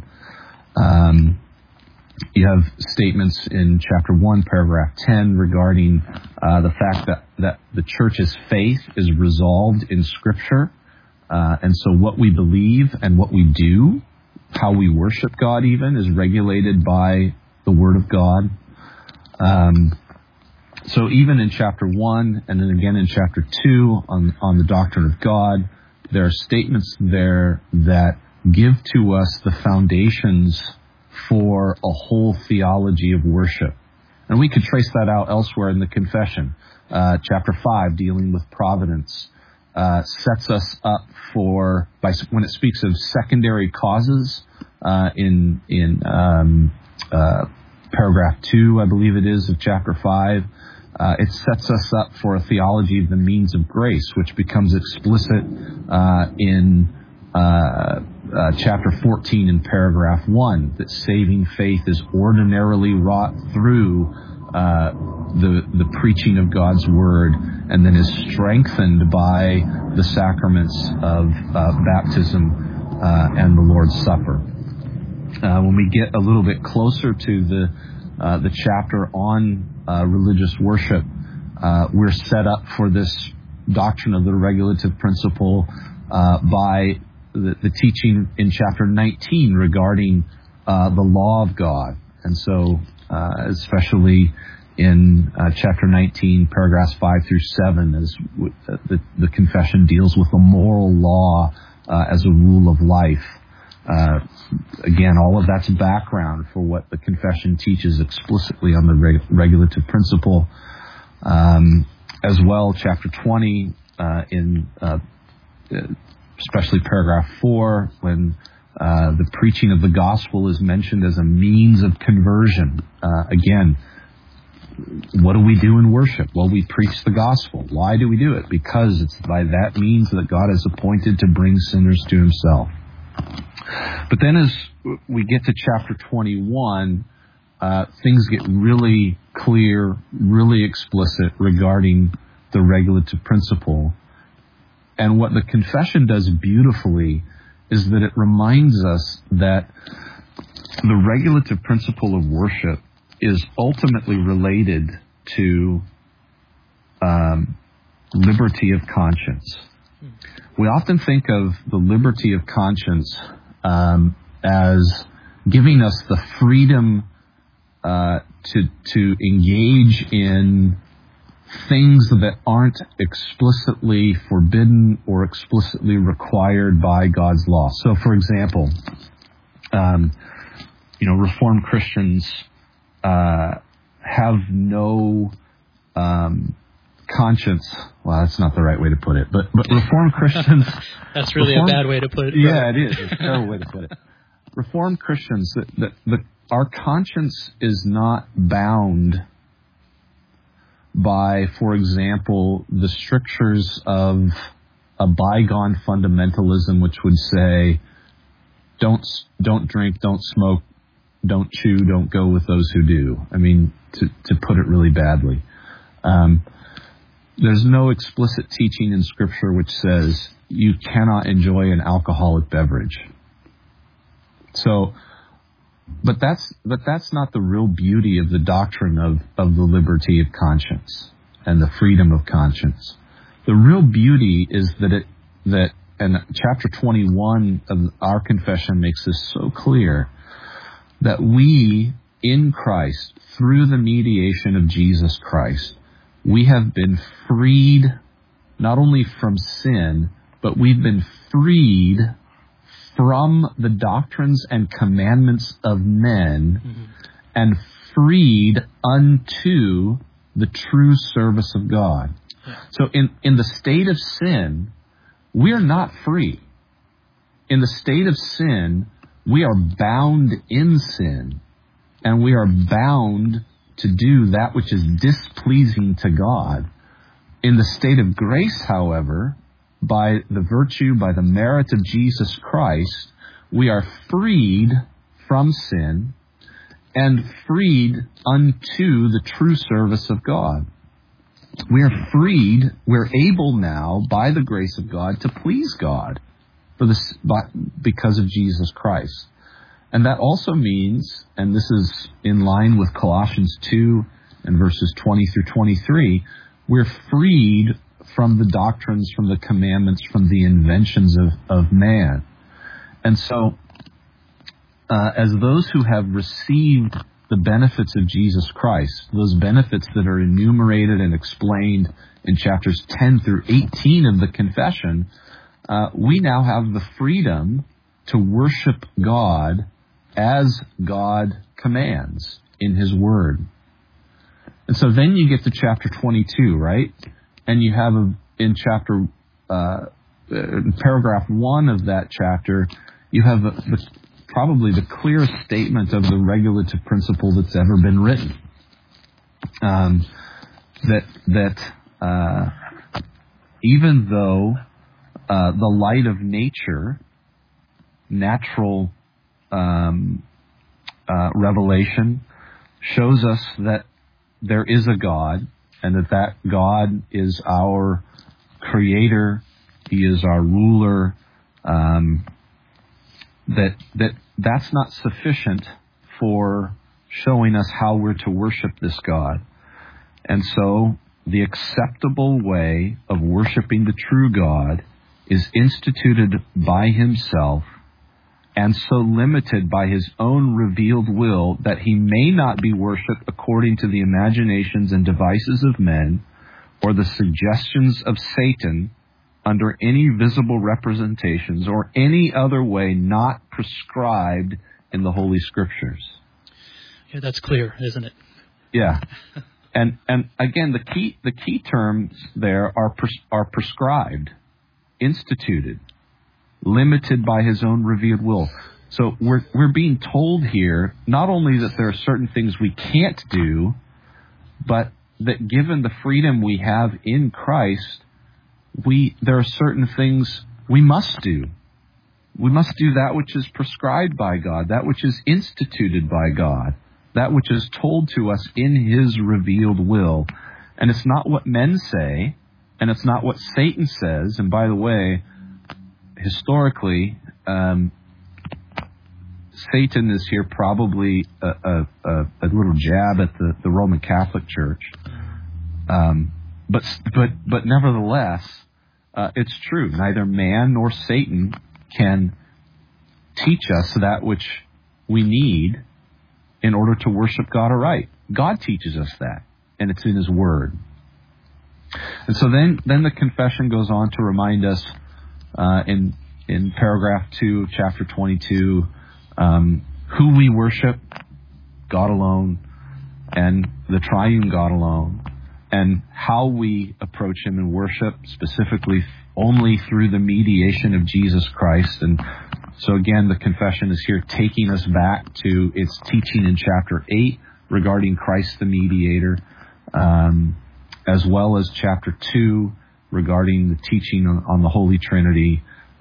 You have statements in chapter 1, paragraph 10 regarding the fact that the church's faith is resolved in Scripture. And so what we believe and what we do, how we worship God even, is regulated by the Word of God. So even in chapter 1 and then again in chapter 2 on the doctrine of God, there are statements there that give to us the foundations for a whole theology of worship. And we could trace that out elsewhere in the confession. Chapter 5, dealing with providence, sets us up for, when it speaks of secondary causes, in paragraph 2, I believe it is, of chapter 5, it sets us up for a theology of the means of grace, which becomes explicit in chapter 14 in paragraph 1, that saving faith is ordinarily wrought through the preaching of God's Word, and then is strengthened by the sacraments of baptism and the Lord's Supper. When we get a little bit closer to the chapter on religious worship, we're set up for this doctrine of the regulative principle by the teaching in chapter 19 regarding the law of God. And so, especially in chapter 19, paragraphs 5 through 7, as the confession deals with the moral law as a rule of life. Again, all of that's background for what the confession teaches explicitly on the regulative principle. As well, chapter 20, in especially paragraph 4, when the preaching of the gospel is mentioned as a means of conversion. Again, what do we do in worship? Well, we preach the gospel. Why do we do it? Because it's by that means that God has appointed to bring sinners to Himself. But then as we get to chapter 21, things get really clear, really explicit regarding the regulative principle. And what the confession does beautifully is that it reminds us that the regulative principle of worship is ultimately related to liberty of conscience. We often think of the liberty of conscience as giving us the freedom to engage in things that aren't explicitly forbidden or explicitly required by God's law. So, for example, Reformed Christians have no conscience. Well, that's not the right way to put it, but Reformed Christians... That's really a bad way to put it. Yeah, it is. It's a terrible way to put it. Reformed Christians, our conscience is not bound by, for example, the strictures of a bygone fundamentalism, which would say, don't drink, don't smoke, don't chew, don't go with those who do. I mean, to put it really badly. There's no explicit teaching in Scripture which says you cannot enjoy an alcoholic beverage. So, but that's not the real beauty of the doctrine of the liberty of conscience and the freedom of conscience. The real beauty is that and chapter 21 of our confession makes this so clear, that we in Christ, through the mediation of Jesus Christ, we have been freed not only from sin, but we've been freed from the doctrines and commandments of men and freed unto the true service of God. So in the state of sin, we are not free. In the state of sin, we are bound in sin, and we are bound to do that which is displeasing to God. In the state of grace, however, by the merit of Jesus Christ, we are freed from sin and freed unto the true service of God. We are freed, we're able now, by the grace of God, to please God because of Jesus Christ. And that also means, and this is in line with Colossians 2 and verses 20 through 23, we're freed from the doctrines, from the commandments, from the inventions of man. And so, as those who have received the benefits of Jesus Christ, those benefits that are enumerated and explained in chapters 10 through 18 of the confession, we now have the freedom to worship God as God commands in His Word. And so then you get to chapter 22, right? And you have in paragraph 1 of that chapter, you have probably the clearest statement of the regulative principle that's ever been written. Even though the light of nature, natural revelation, shows us that there is a God, and that God is our creator, He is our ruler, that's not sufficient for showing us how we're to worship this God. And so the acceptable way of worshiping the true God is instituted by Himself, and so limited by His own revealed will that He may not be worshipped according to the imaginations and devices of men or the suggestions of Satan under any visible representations or any other way not prescribed in the Holy Scriptures. Yeah, that's clear, isn't it? Yeah. And again, the key terms there are prescribed, instituted, limited by His own revealed will. So we're being told here not only that there are certain things we can't do, but that given the freedom we have in Christ, there are certain things we must do. We must do that which is prescribed by God, that which is instituted by God, that which is told to us in His revealed will. And it's not what men say, and it's not what Satan says. And by the way, historically, Satan is here probably a little jab at the Roman Catholic Church. But nevertheless, it's true. Neither man nor Satan can teach us that which we need in order to worship God aright. God teaches us that, and it's in His Word. And so then the confession goes on to remind us in paragraph 2 of chapter 22 who we worship, God alone, and the triune God alone, and how we approach Him in worship, specifically only through the mediation of Jesus Christ. And so again, the confession is here taking us back to its teaching in chapter 8 regarding Christ the mediator, as well as chapter 2 regarding the teaching on the Holy Trinity.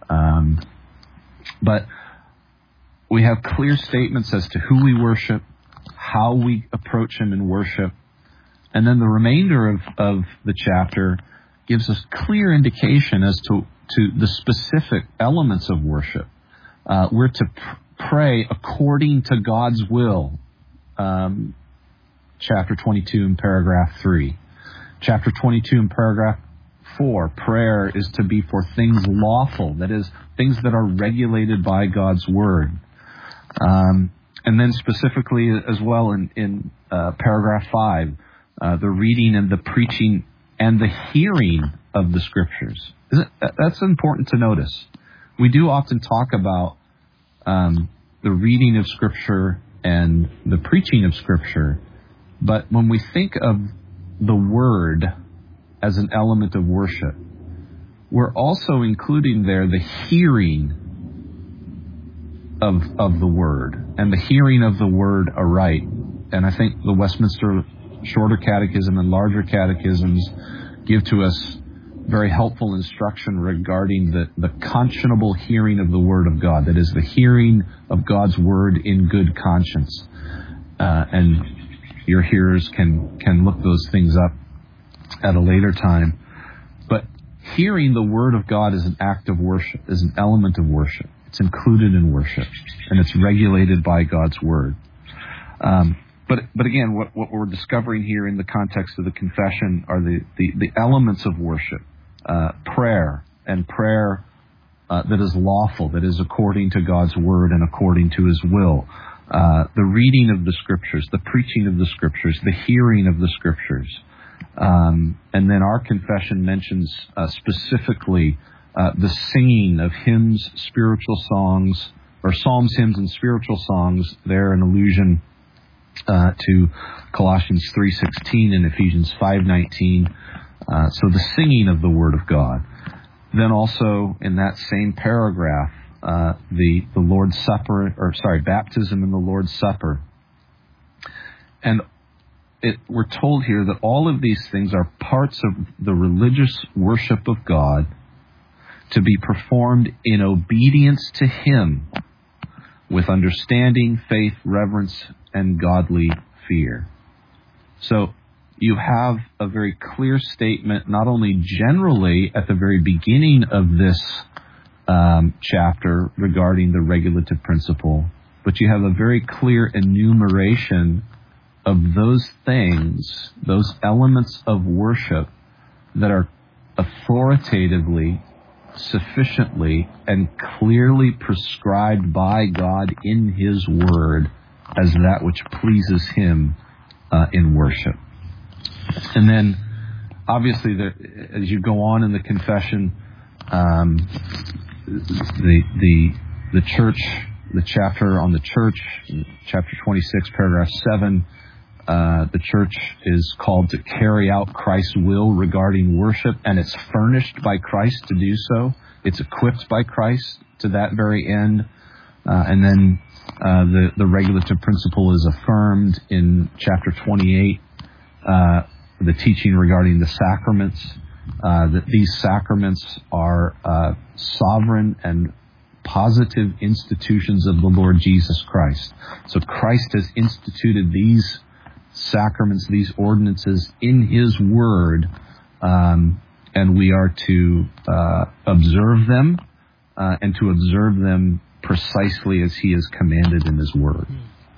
But we have clear statements as to who we worship, how we approach Him in worship, and then the remainder of the chapter gives us clear indication as to the specific elements of worship. We're to pray according to God's will. Chapter 22 in paragraph 3. Chapter 22 in paragraph 4, prayer is to be for things lawful, that is, things that are regulated by God's word. And then specifically as well in paragraph 5, the reading and the preaching and the hearing of the Scriptures. That's important to notice. We do often talk about the reading of Scripture and the preaching of Scripture, but when we think of the Word as an element of worship, we're also including there the hearing of the Word, and the hearing of the Word aright. And I think the Westminster Shorter Catechism and Larger Catechisms give to us very helpful instruction regarding the conscionable hearing of the Word of God. That is, the hearing of God's Word in good conscience. And your hearers can look those things up at a later time. But hearing the Word of God is an act of worship, is an element of worship. It's included in worship, and it's regulated by God's Word. But again, what we're discovering here in the context of the confession are the elements of worship, prayer, and prayer that is lawful, that is according to God's Word and according to His will. The reading of the Scriptures, the preaching of the Scriptures, the hearing of the Scriptures. And then our confession mentions specifically the singing of hymns, spiritual songs, or psalms, hymns, and spiritual songs. There, an allusion to Colossians 3:16 and Ephesians 5:19. So the singing of the Word of God. Then also in that same paragraph, the Lord's Supper, baptism in the Lord's Supper. And we're told here that all of these things are parts of the religious worship of God to be performed in obedience to Him with understanding, faith, reverence, and godly fear. So you have a very clear statement, not only generally at the very beginning of this chapter regarding the regulative principle, but you have a very clear enumeration of those things, those elements of worship that are authoritatively, sufficiently, and clearly prescribed by God in His Word as that which pleases Him in worship. And then, obviously, as you go on in the confession, the church, the chapter on the church, chapter 26, paragraph 7, the church is called to carry out Christ's will regarding worship, and it's furnished by Christ to do so. It's equipped by Christ to that very end. And then the regulative principle is affirmed in chapter 28, the teaching regarding the sacraments, that these sacraments are sovereign and positive institutions of the Lord Jesus Christ. So Christ has instituted these sacraments, these ordinances in His Word, and we are to observe them, and to observe them precisely as He has commanded in His Word.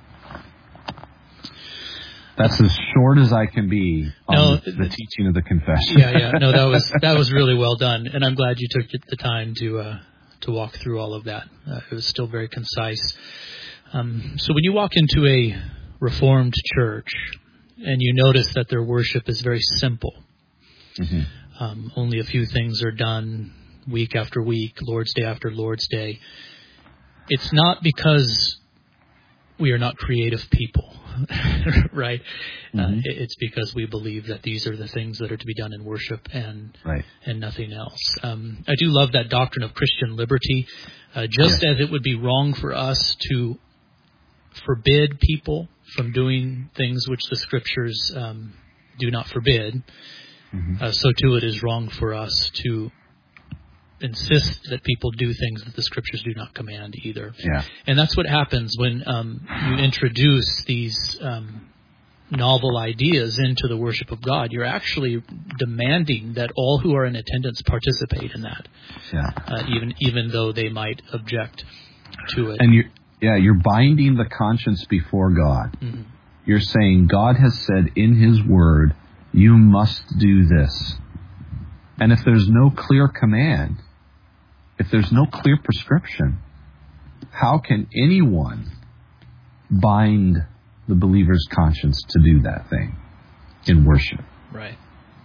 That's as short as I can be on the teaching of the confession. Yeah. No, that was really well done, and I'm glad you took the time to walk through all of that. It was still very concise. So when you walk into a Reformed church and you notice that their worship is very simple, mm-hmm. Only a few things are done week after week, Lord's Day after Lord's Day. It's not because we are not creative people, right? Mm-hmm. It's because we believe that these are the things that are to be done in worship and nothing else. I do love that doctrine of Christian liberty, as it would be wrong for us to forbid people from doing things which the Scriptures do not forbid. Mm-hmm. So too it is wrong for us to insist that people do things that the Scriptures do not command either. Yeah. And that's what happens when you introduce these novel ideas into the worship of God. You're actually demanding that all who are in attendance participate in that, even though they might object to it. And you're binding the conscience before God. Mm-hmm. You're saying God has said in His Word, you must do this. And if there's no clear command, if there's no clear prescription, how can anyone bind the believer's conscience to do that thing in worship? Right.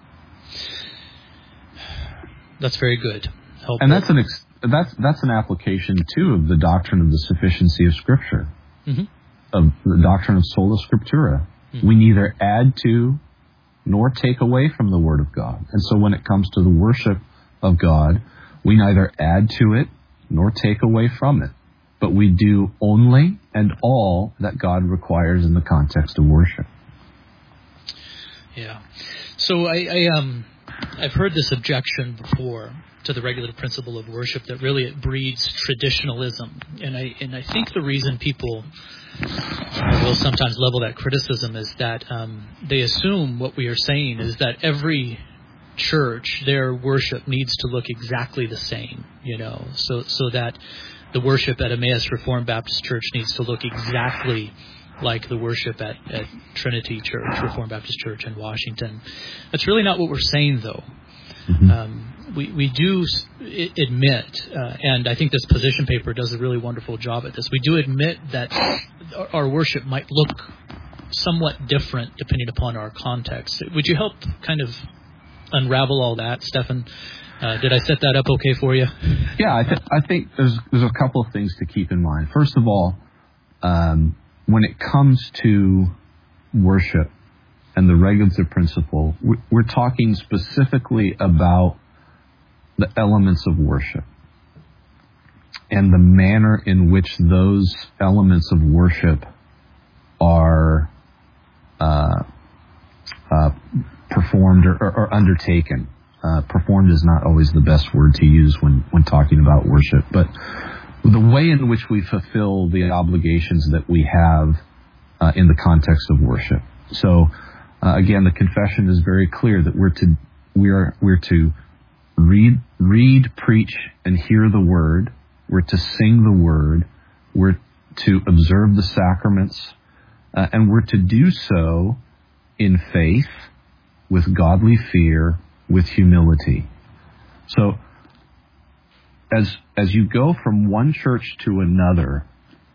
That's very good. And that's an application too of the doctrine of the sufficiency of Scripture, mm-hmm. of the doctrine of sola scriptura. Mm-hmm. We neither add to nor take away from the Word of God. And so when it comes to the worship of God, we neither add to it nor take away from it, but we do only and all that God requires in the context of worship. Yeah. So I've heard this objection before to the regular principle of worship, that really it breeds traditionalism. And I think the reason people will sometimes level that criticism is that they assume what we are saying is that every church, their worship needs to look exactly the same, so that the worship at Emmaus Reformed Baptist Church needs to look exactly like the worship at Trinity Church, Reformed Baptist Church in Washington. That's really not what we're saying, though. Mm-hmm. We do admit, and I think this position paper does a really wonderful job at this, we do admit that our worship might look somewhat different depending upon our context. Would you help kind of unravel all that, Stefan? Did I set that up okay for you? Yeah, I think there's a couple of things to keep in mind. First of all, when it comes to worship and the regulative principle, we're talking specifically about the elements of worship and the manner in which those elements of worship are performed or undertaken. Performed is not always the best word to use when talking about worship, but the way in which we fulfill the obligations that we have in the context of worship. So, again, the confession is very clear that we're to read, preach, and hear the Word. We're to sing the Word. We're to observe the sacraments, and we're to do so in faith, with godly fear, with humility. So, as you go from one church to another,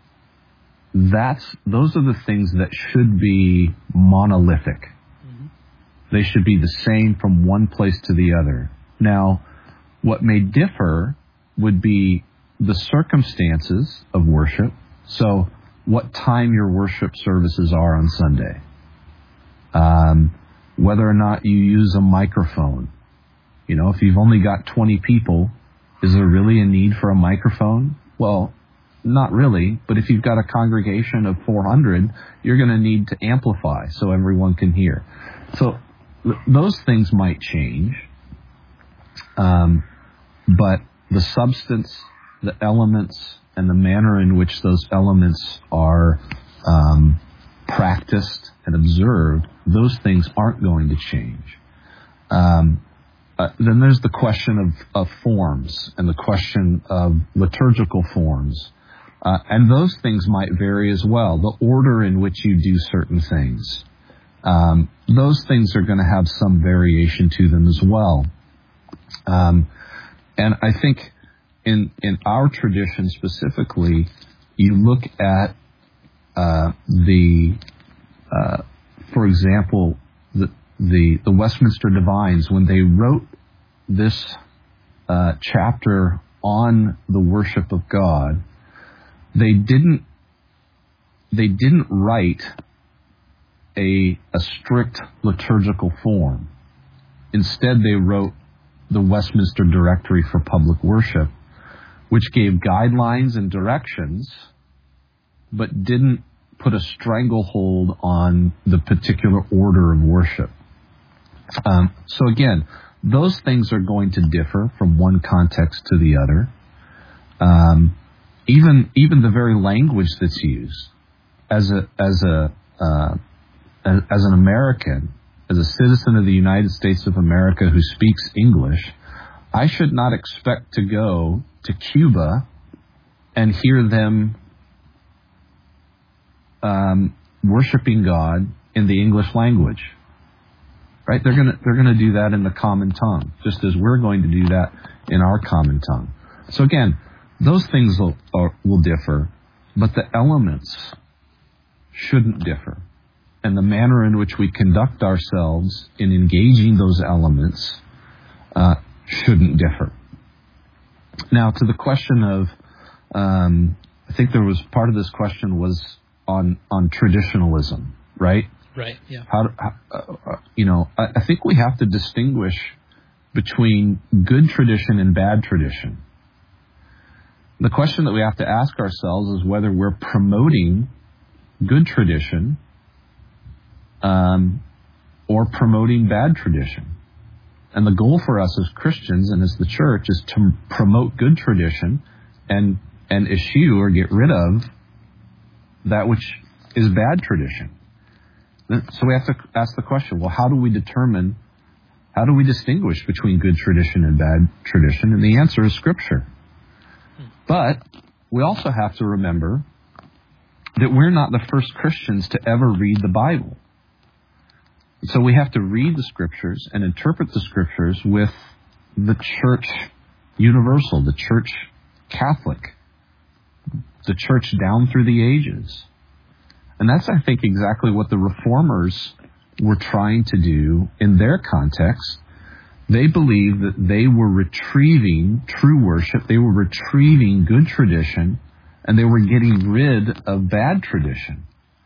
those are the things that should be monolithic. Mm-hmm. They should be the same from one place to the other. Now, what may differ would be the circumstances of worship. So, what time your worship services are on Sunday. Whether or not you use a microphone. If you've only got 20 people, is there really a need for a microphone? Well, not really, but if you've got a congregation of 400, you're going to need to amplify so everyone can hear. So those things might change, but the substance, the elements, and the manner in which those elements are practiced and observed, those things aren't going to change. Then there's the question of forms and the question of liturgical forms. And those things might vary as well. The order in which you do certain things. Those things are going to have some variation to them as well. And I think in our tradition specifically, you look at for example, the Westminster Divines, when they wrote this chapter on the worship of God, they didn't write a strict liturgical form. Instead, they wrote the Westminster Directory for Public Worship, which gave guidelines and directions, but didn't put a stranglehold on the particular order of worship. So again, those things are going to differ from one context to the other. Even the very language that's used as a as an American, as a citizen of the United States of America who speaks English, I should not expect to go to Cuba and hear them worshiping God in the English language. Right? They're gonna do that in the common tongue, just as we're going to do that in our common tongue. So again, those things will differ, but the elements shouldn't differ. And the manner in which we conduct ourselves in engaging those elements shouldn't differ. Now, to the question of, I think there was part of this question was on traditionalism, right? Right. Yeah. I think we have to distinguish between good tradition and bad tradition. The question that we have to ask ourselves is whether we're promoting good tradition or promoting bad tradition. And the goal for us as Christians and as the church is to promote good tradition and eschew or get rid of that which is bad tradition. So we have to ask the question, well, how do we distinguish between good tradition and bad tradition? And the answer is Scripture. But we also have to remember that we're not the first Christians to ever read the Bible. So we have to read the Scriptures and interpret the Scriptures with the Church Universal, the Church Catholic, the Church down through the ages. And that's, I think, exactly what the Reformers were trying to do in their context. They believed that they were retrieving true worship, they were retrieving good tradition, and they were getting rid of bad tradition.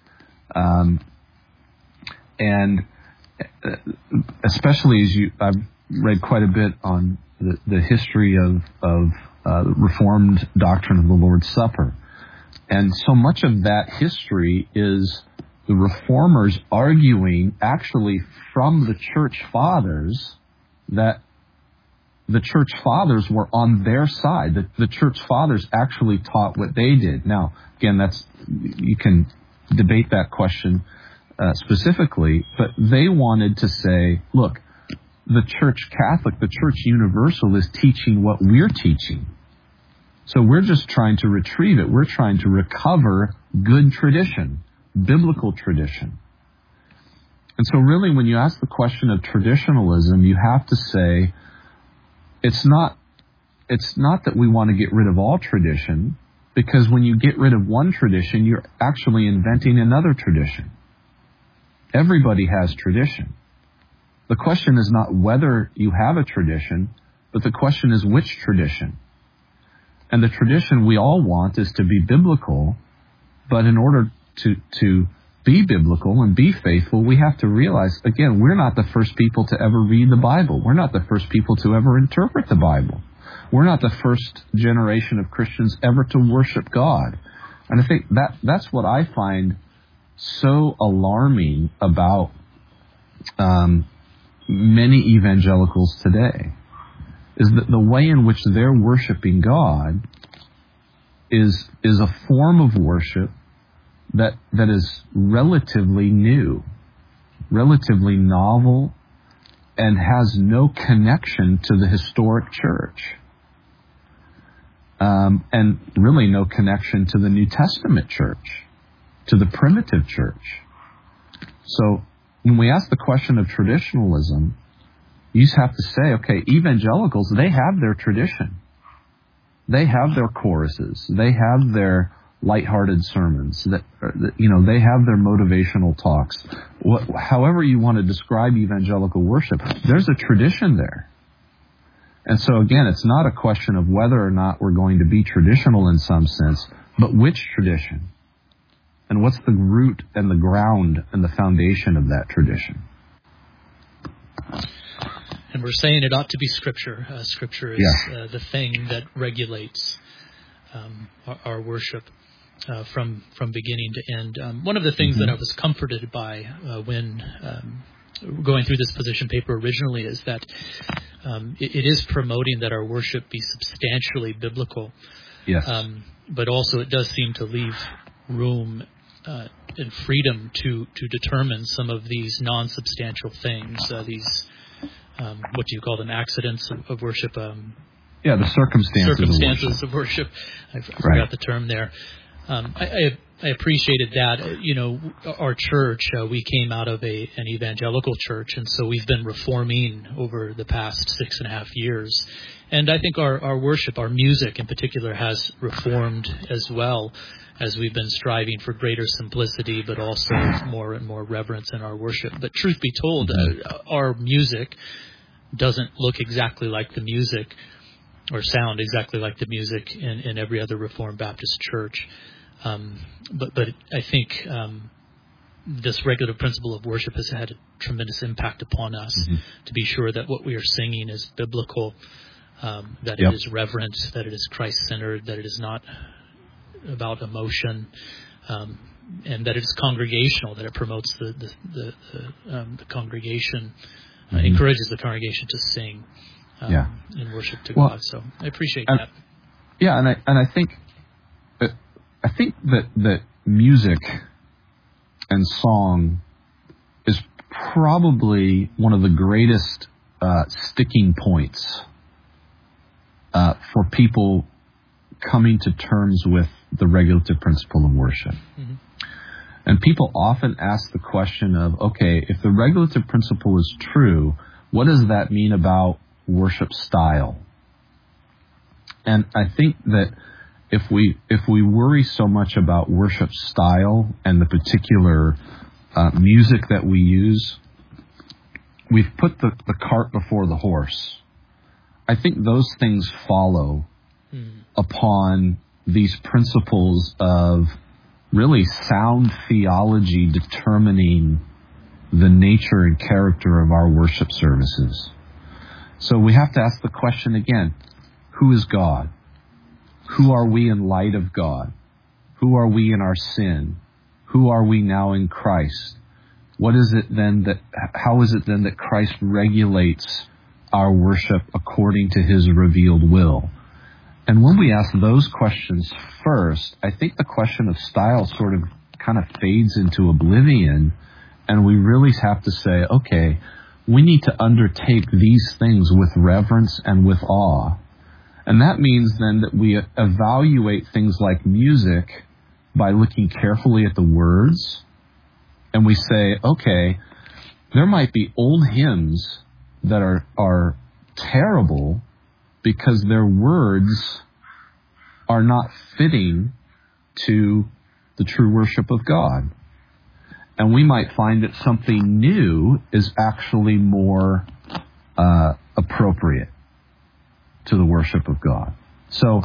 And especially I've read quite a bit on the history of Reformed doctrine of the Lord's Supper. And so much of that history is the Reformers arguing actually from the Church Fathers that the Church Fathers were on their side. That the Church Fathers actually taught what they did. Now, again, you can debate that question specifically, but they wanted to say, look, the Church Catholic, the Church Universal is teaching what we're teaching. So we're just trying to retrieve it. We're trying to recover good tradition, biblical tradition. And so really when you ask the question of traditionalism, you have to say, it's not that we want to get rid of all tradition, because when you get rid of one tradition, you're actually inventing another tradition. Everybody has tradition. The question is not whether you have a tradition, but the question is which tradition. And the tradition we all want is to be biblical, but in order to be biblical and be faithful, we have to realize, again, we're not the first people to ever read the Bible. We're not the first people to ever interpret the Bible. We're not the first generation of Christians ever to worship God. And I think that's what I find so alarming about many evangelicals today, is that the way in which they're worshiping God is a form of worship that is relatively new, relatively novel, and has no connection to the historic church. And really no connection to the New Testament church, to the primitive church. So when we ask the question of traditionalism, you just have to say, okay, evangelicals, they have their tradition. They have their choruses. They have their lighthearted sermons. They have their motivational talks. However you want to describe evangelical worship, there's a tradition there. And so again, it's not a question of whether or not we're going to be traditional in some sense, but which tradition? And what's the root and the ground and the foundation of that tradition? And we're saying it ought to be Scripture. Scripture is the thing that regulates our worship from beginning to end. One of the things that I was comforted by when going through this position paper originally is that it is promoting that our worship be substantially biblical. Yes. But also it does seem to leave room and freedom to determine some of these non-substantial things, these what do you call them, accidents of worship? The circumstances of worship. I forgot the term there. I appreciated that. Our church, we came out of an evangelical church, and so we've been reforming over the past 6.5 years. And I think our worship, our music in particular, has reformed as well, as we've been striving for greater simplicity, but also more and more reverence in our worship. But truth be told, our music doesn't look exactly like the music or sound exactly like the music in every other Reformed Baptist church. But I think this regulative principle of worship has had a tremendous impact upon us to be sure that what we are singing is biblical, that it is reverent, that it is Christ-centered, that it is not about emotion, and that it is congregational, that it promotes the congregation, encourages the congregation to sing in worship to God. So I appreciate that. Yeah, and I think that music and song is probably one of the greatest sticking points for people coming to terms with the regulative principle of worship. And people often ask the question of, okay, if the regulative principle is true, what does that mean about worship style? And I think that if we worry so much about worship style and the particular music that we use, we've put the cart before the horse. I think those things follow upon these principles of really sound theology determining the nature and character of our worship services. So we have to ask the question again, who is God? Who are we in light of God? Who are we in our sin? Who are we now in Christ? How is it then that Christ regulates our worship according to his revealed will? And when we ask those questions first, I think the question of style sort of kind of fades into oblivion, and we really have to say, okay, we need to undertake these things with reverence and with awe. And that means then that we evaluate things like music by looking carefully at the words, and we say, okay, there might be old hymns that are terrible because their words are not fitting to the true worship of God. And we might find that something new is actually more appropriate to the worship of God. So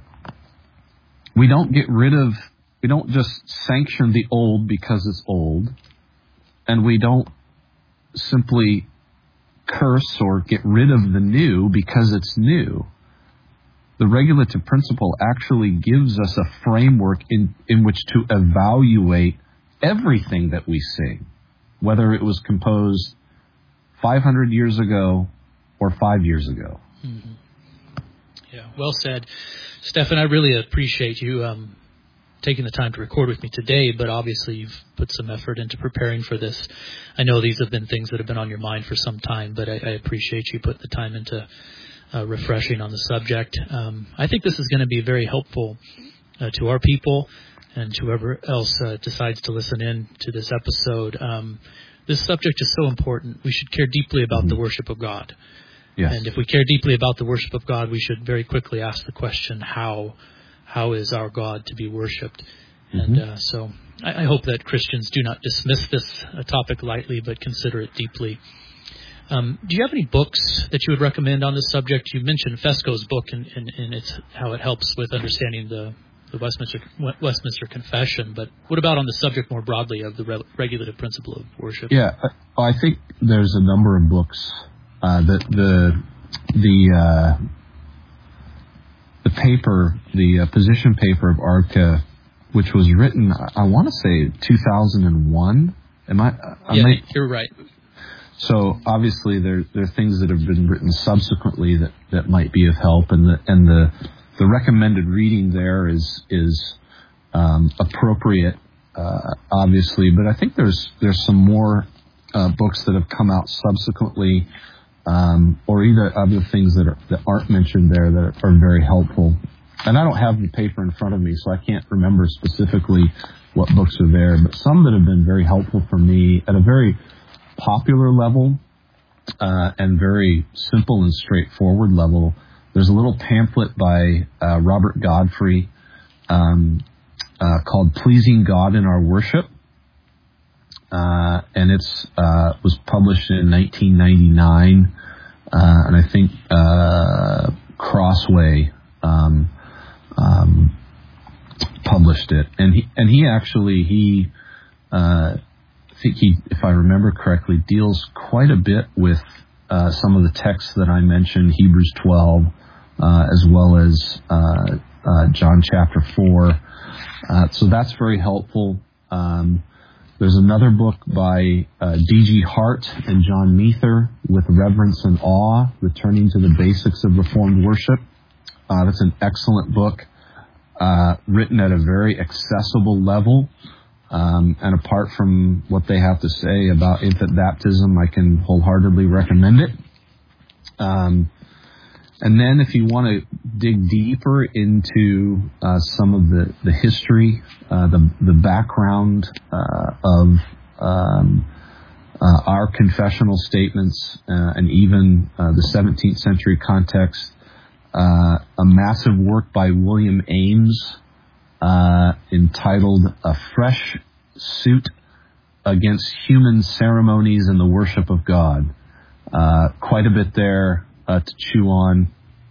we don't just sanction the old because it's old, and we don't simply curse or get rid of the new because it's new. The regulative principle actually gives us a framework in which to evaluate everything that we sing, whether it was composed 500 years ago or 5 years ago. Yeah, well said. Stefan, I really appreciate you taking the time to record with me today, but obviously you've put some effort into preparing for this. I know these have been things that have been on your mind for some time, but I appreciate you putting the time into refreshing on the subject. I think this is going to be very helpful to our people and to whoever else decides to listen in to this episode. This subject is so important. We should care deeply about the worship of God. Yes. And if we care deeply about the worship of God, we should very quickly ask the question, how is our God to be worshipped? And so I hope that Christians do not dismiss this topic lightly, but consider it deeply. Do you have any books that you would recommend on this subject? You mentioned Fesco's book and it's how it helps with understanding the Westminster Confession, but what about on the subject more broadly of the regulative principle of worship? Yeah, I think there's a number of books. The paper, the position paper of ARDCA, which was written, I want to say 2001. You're right. So obviously there are things that have been written subsequently that might be of help, and the recommended reading there is appropriate obviously, but I think there's some more books that have come out subsequently, or either other things that aren't mentioned there that are very helpful. And I don't have the paper in front of me, so I can't remember specifically what books are there, but some that have been very helpful for me at a very popular level and very simple and straightforward level. There's a little pamphlet by Robert Godfrey called Pleasing God in Our Worship. And it's was published in 1999, and I think Crossway published it. And he actually I think he, if I remember correctly, deals quite a bit with some of the texts that I mentioned, Hebrews 12, as well as John chapter 4. So that's very helpful. There's another book by D.G. Hart and John Meether, With Reverence and Awe, Returning to the Basics of Reformed Worship. That's an excellent book, written at a very accessible level. And apart from what they have to say about infant baptism, I can wholeheartedly recommend it. And then if you want to dig deeper into some of the history, the background of our confessional statements, and even the 17th century context, a massive work by William Ames entitled A Fresh Suit Against Human Ceremonies and the Worship of God. Quite a bit there to chew on.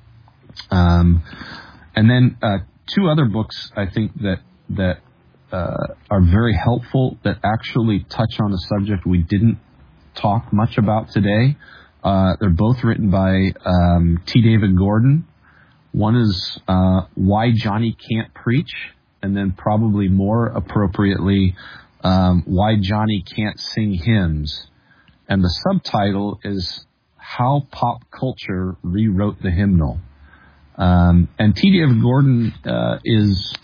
And then two other books I think that are very helpful, that actually touch on a subject we didn't talk much about today. They're both written by T. David Gordon. One is Why Johnny Can't Preach, and then probably more appropriately, Why Johnny Can't Sing Hymns. And the subtitle is How Pop Culture Rewrote the Hymnal. And T. David Gordon is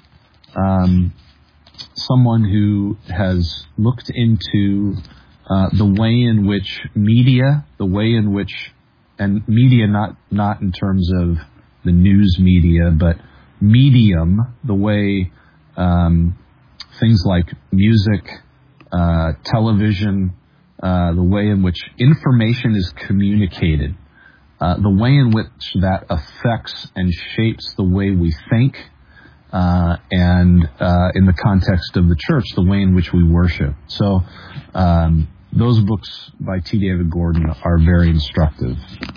someone who has looked into the way in which media, and media not in terms of the news media, but medium, the way things like music, television, the way in which information is communicated, the way in which that affects and shapes the way we think, and in the context of the church, the way in which we worship. So those books by T. David Gordon are very instructive.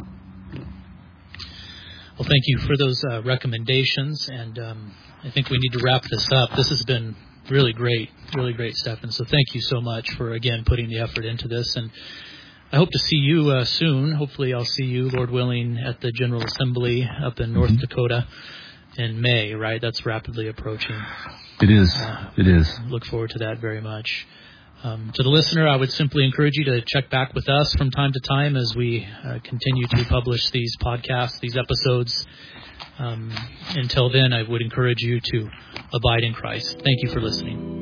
Well, thank you for those recommendations, and I think we need to wrap this up. This has been really great, Stephen. So thank you so much for, again, putting the effort into this. And I hope to see you soon. Hopefully I'll see you, Lord willing, at the General Assembly up in North Dakota in May, right? That's rapidly approaching. It is. It is. Look forward to that very much. To the listener, I would simply encourage you to check back with us from time to time as we continue to publish these podcasts, these episodes. Until then, I would encourage you to abide in Christ. Thank you for listening.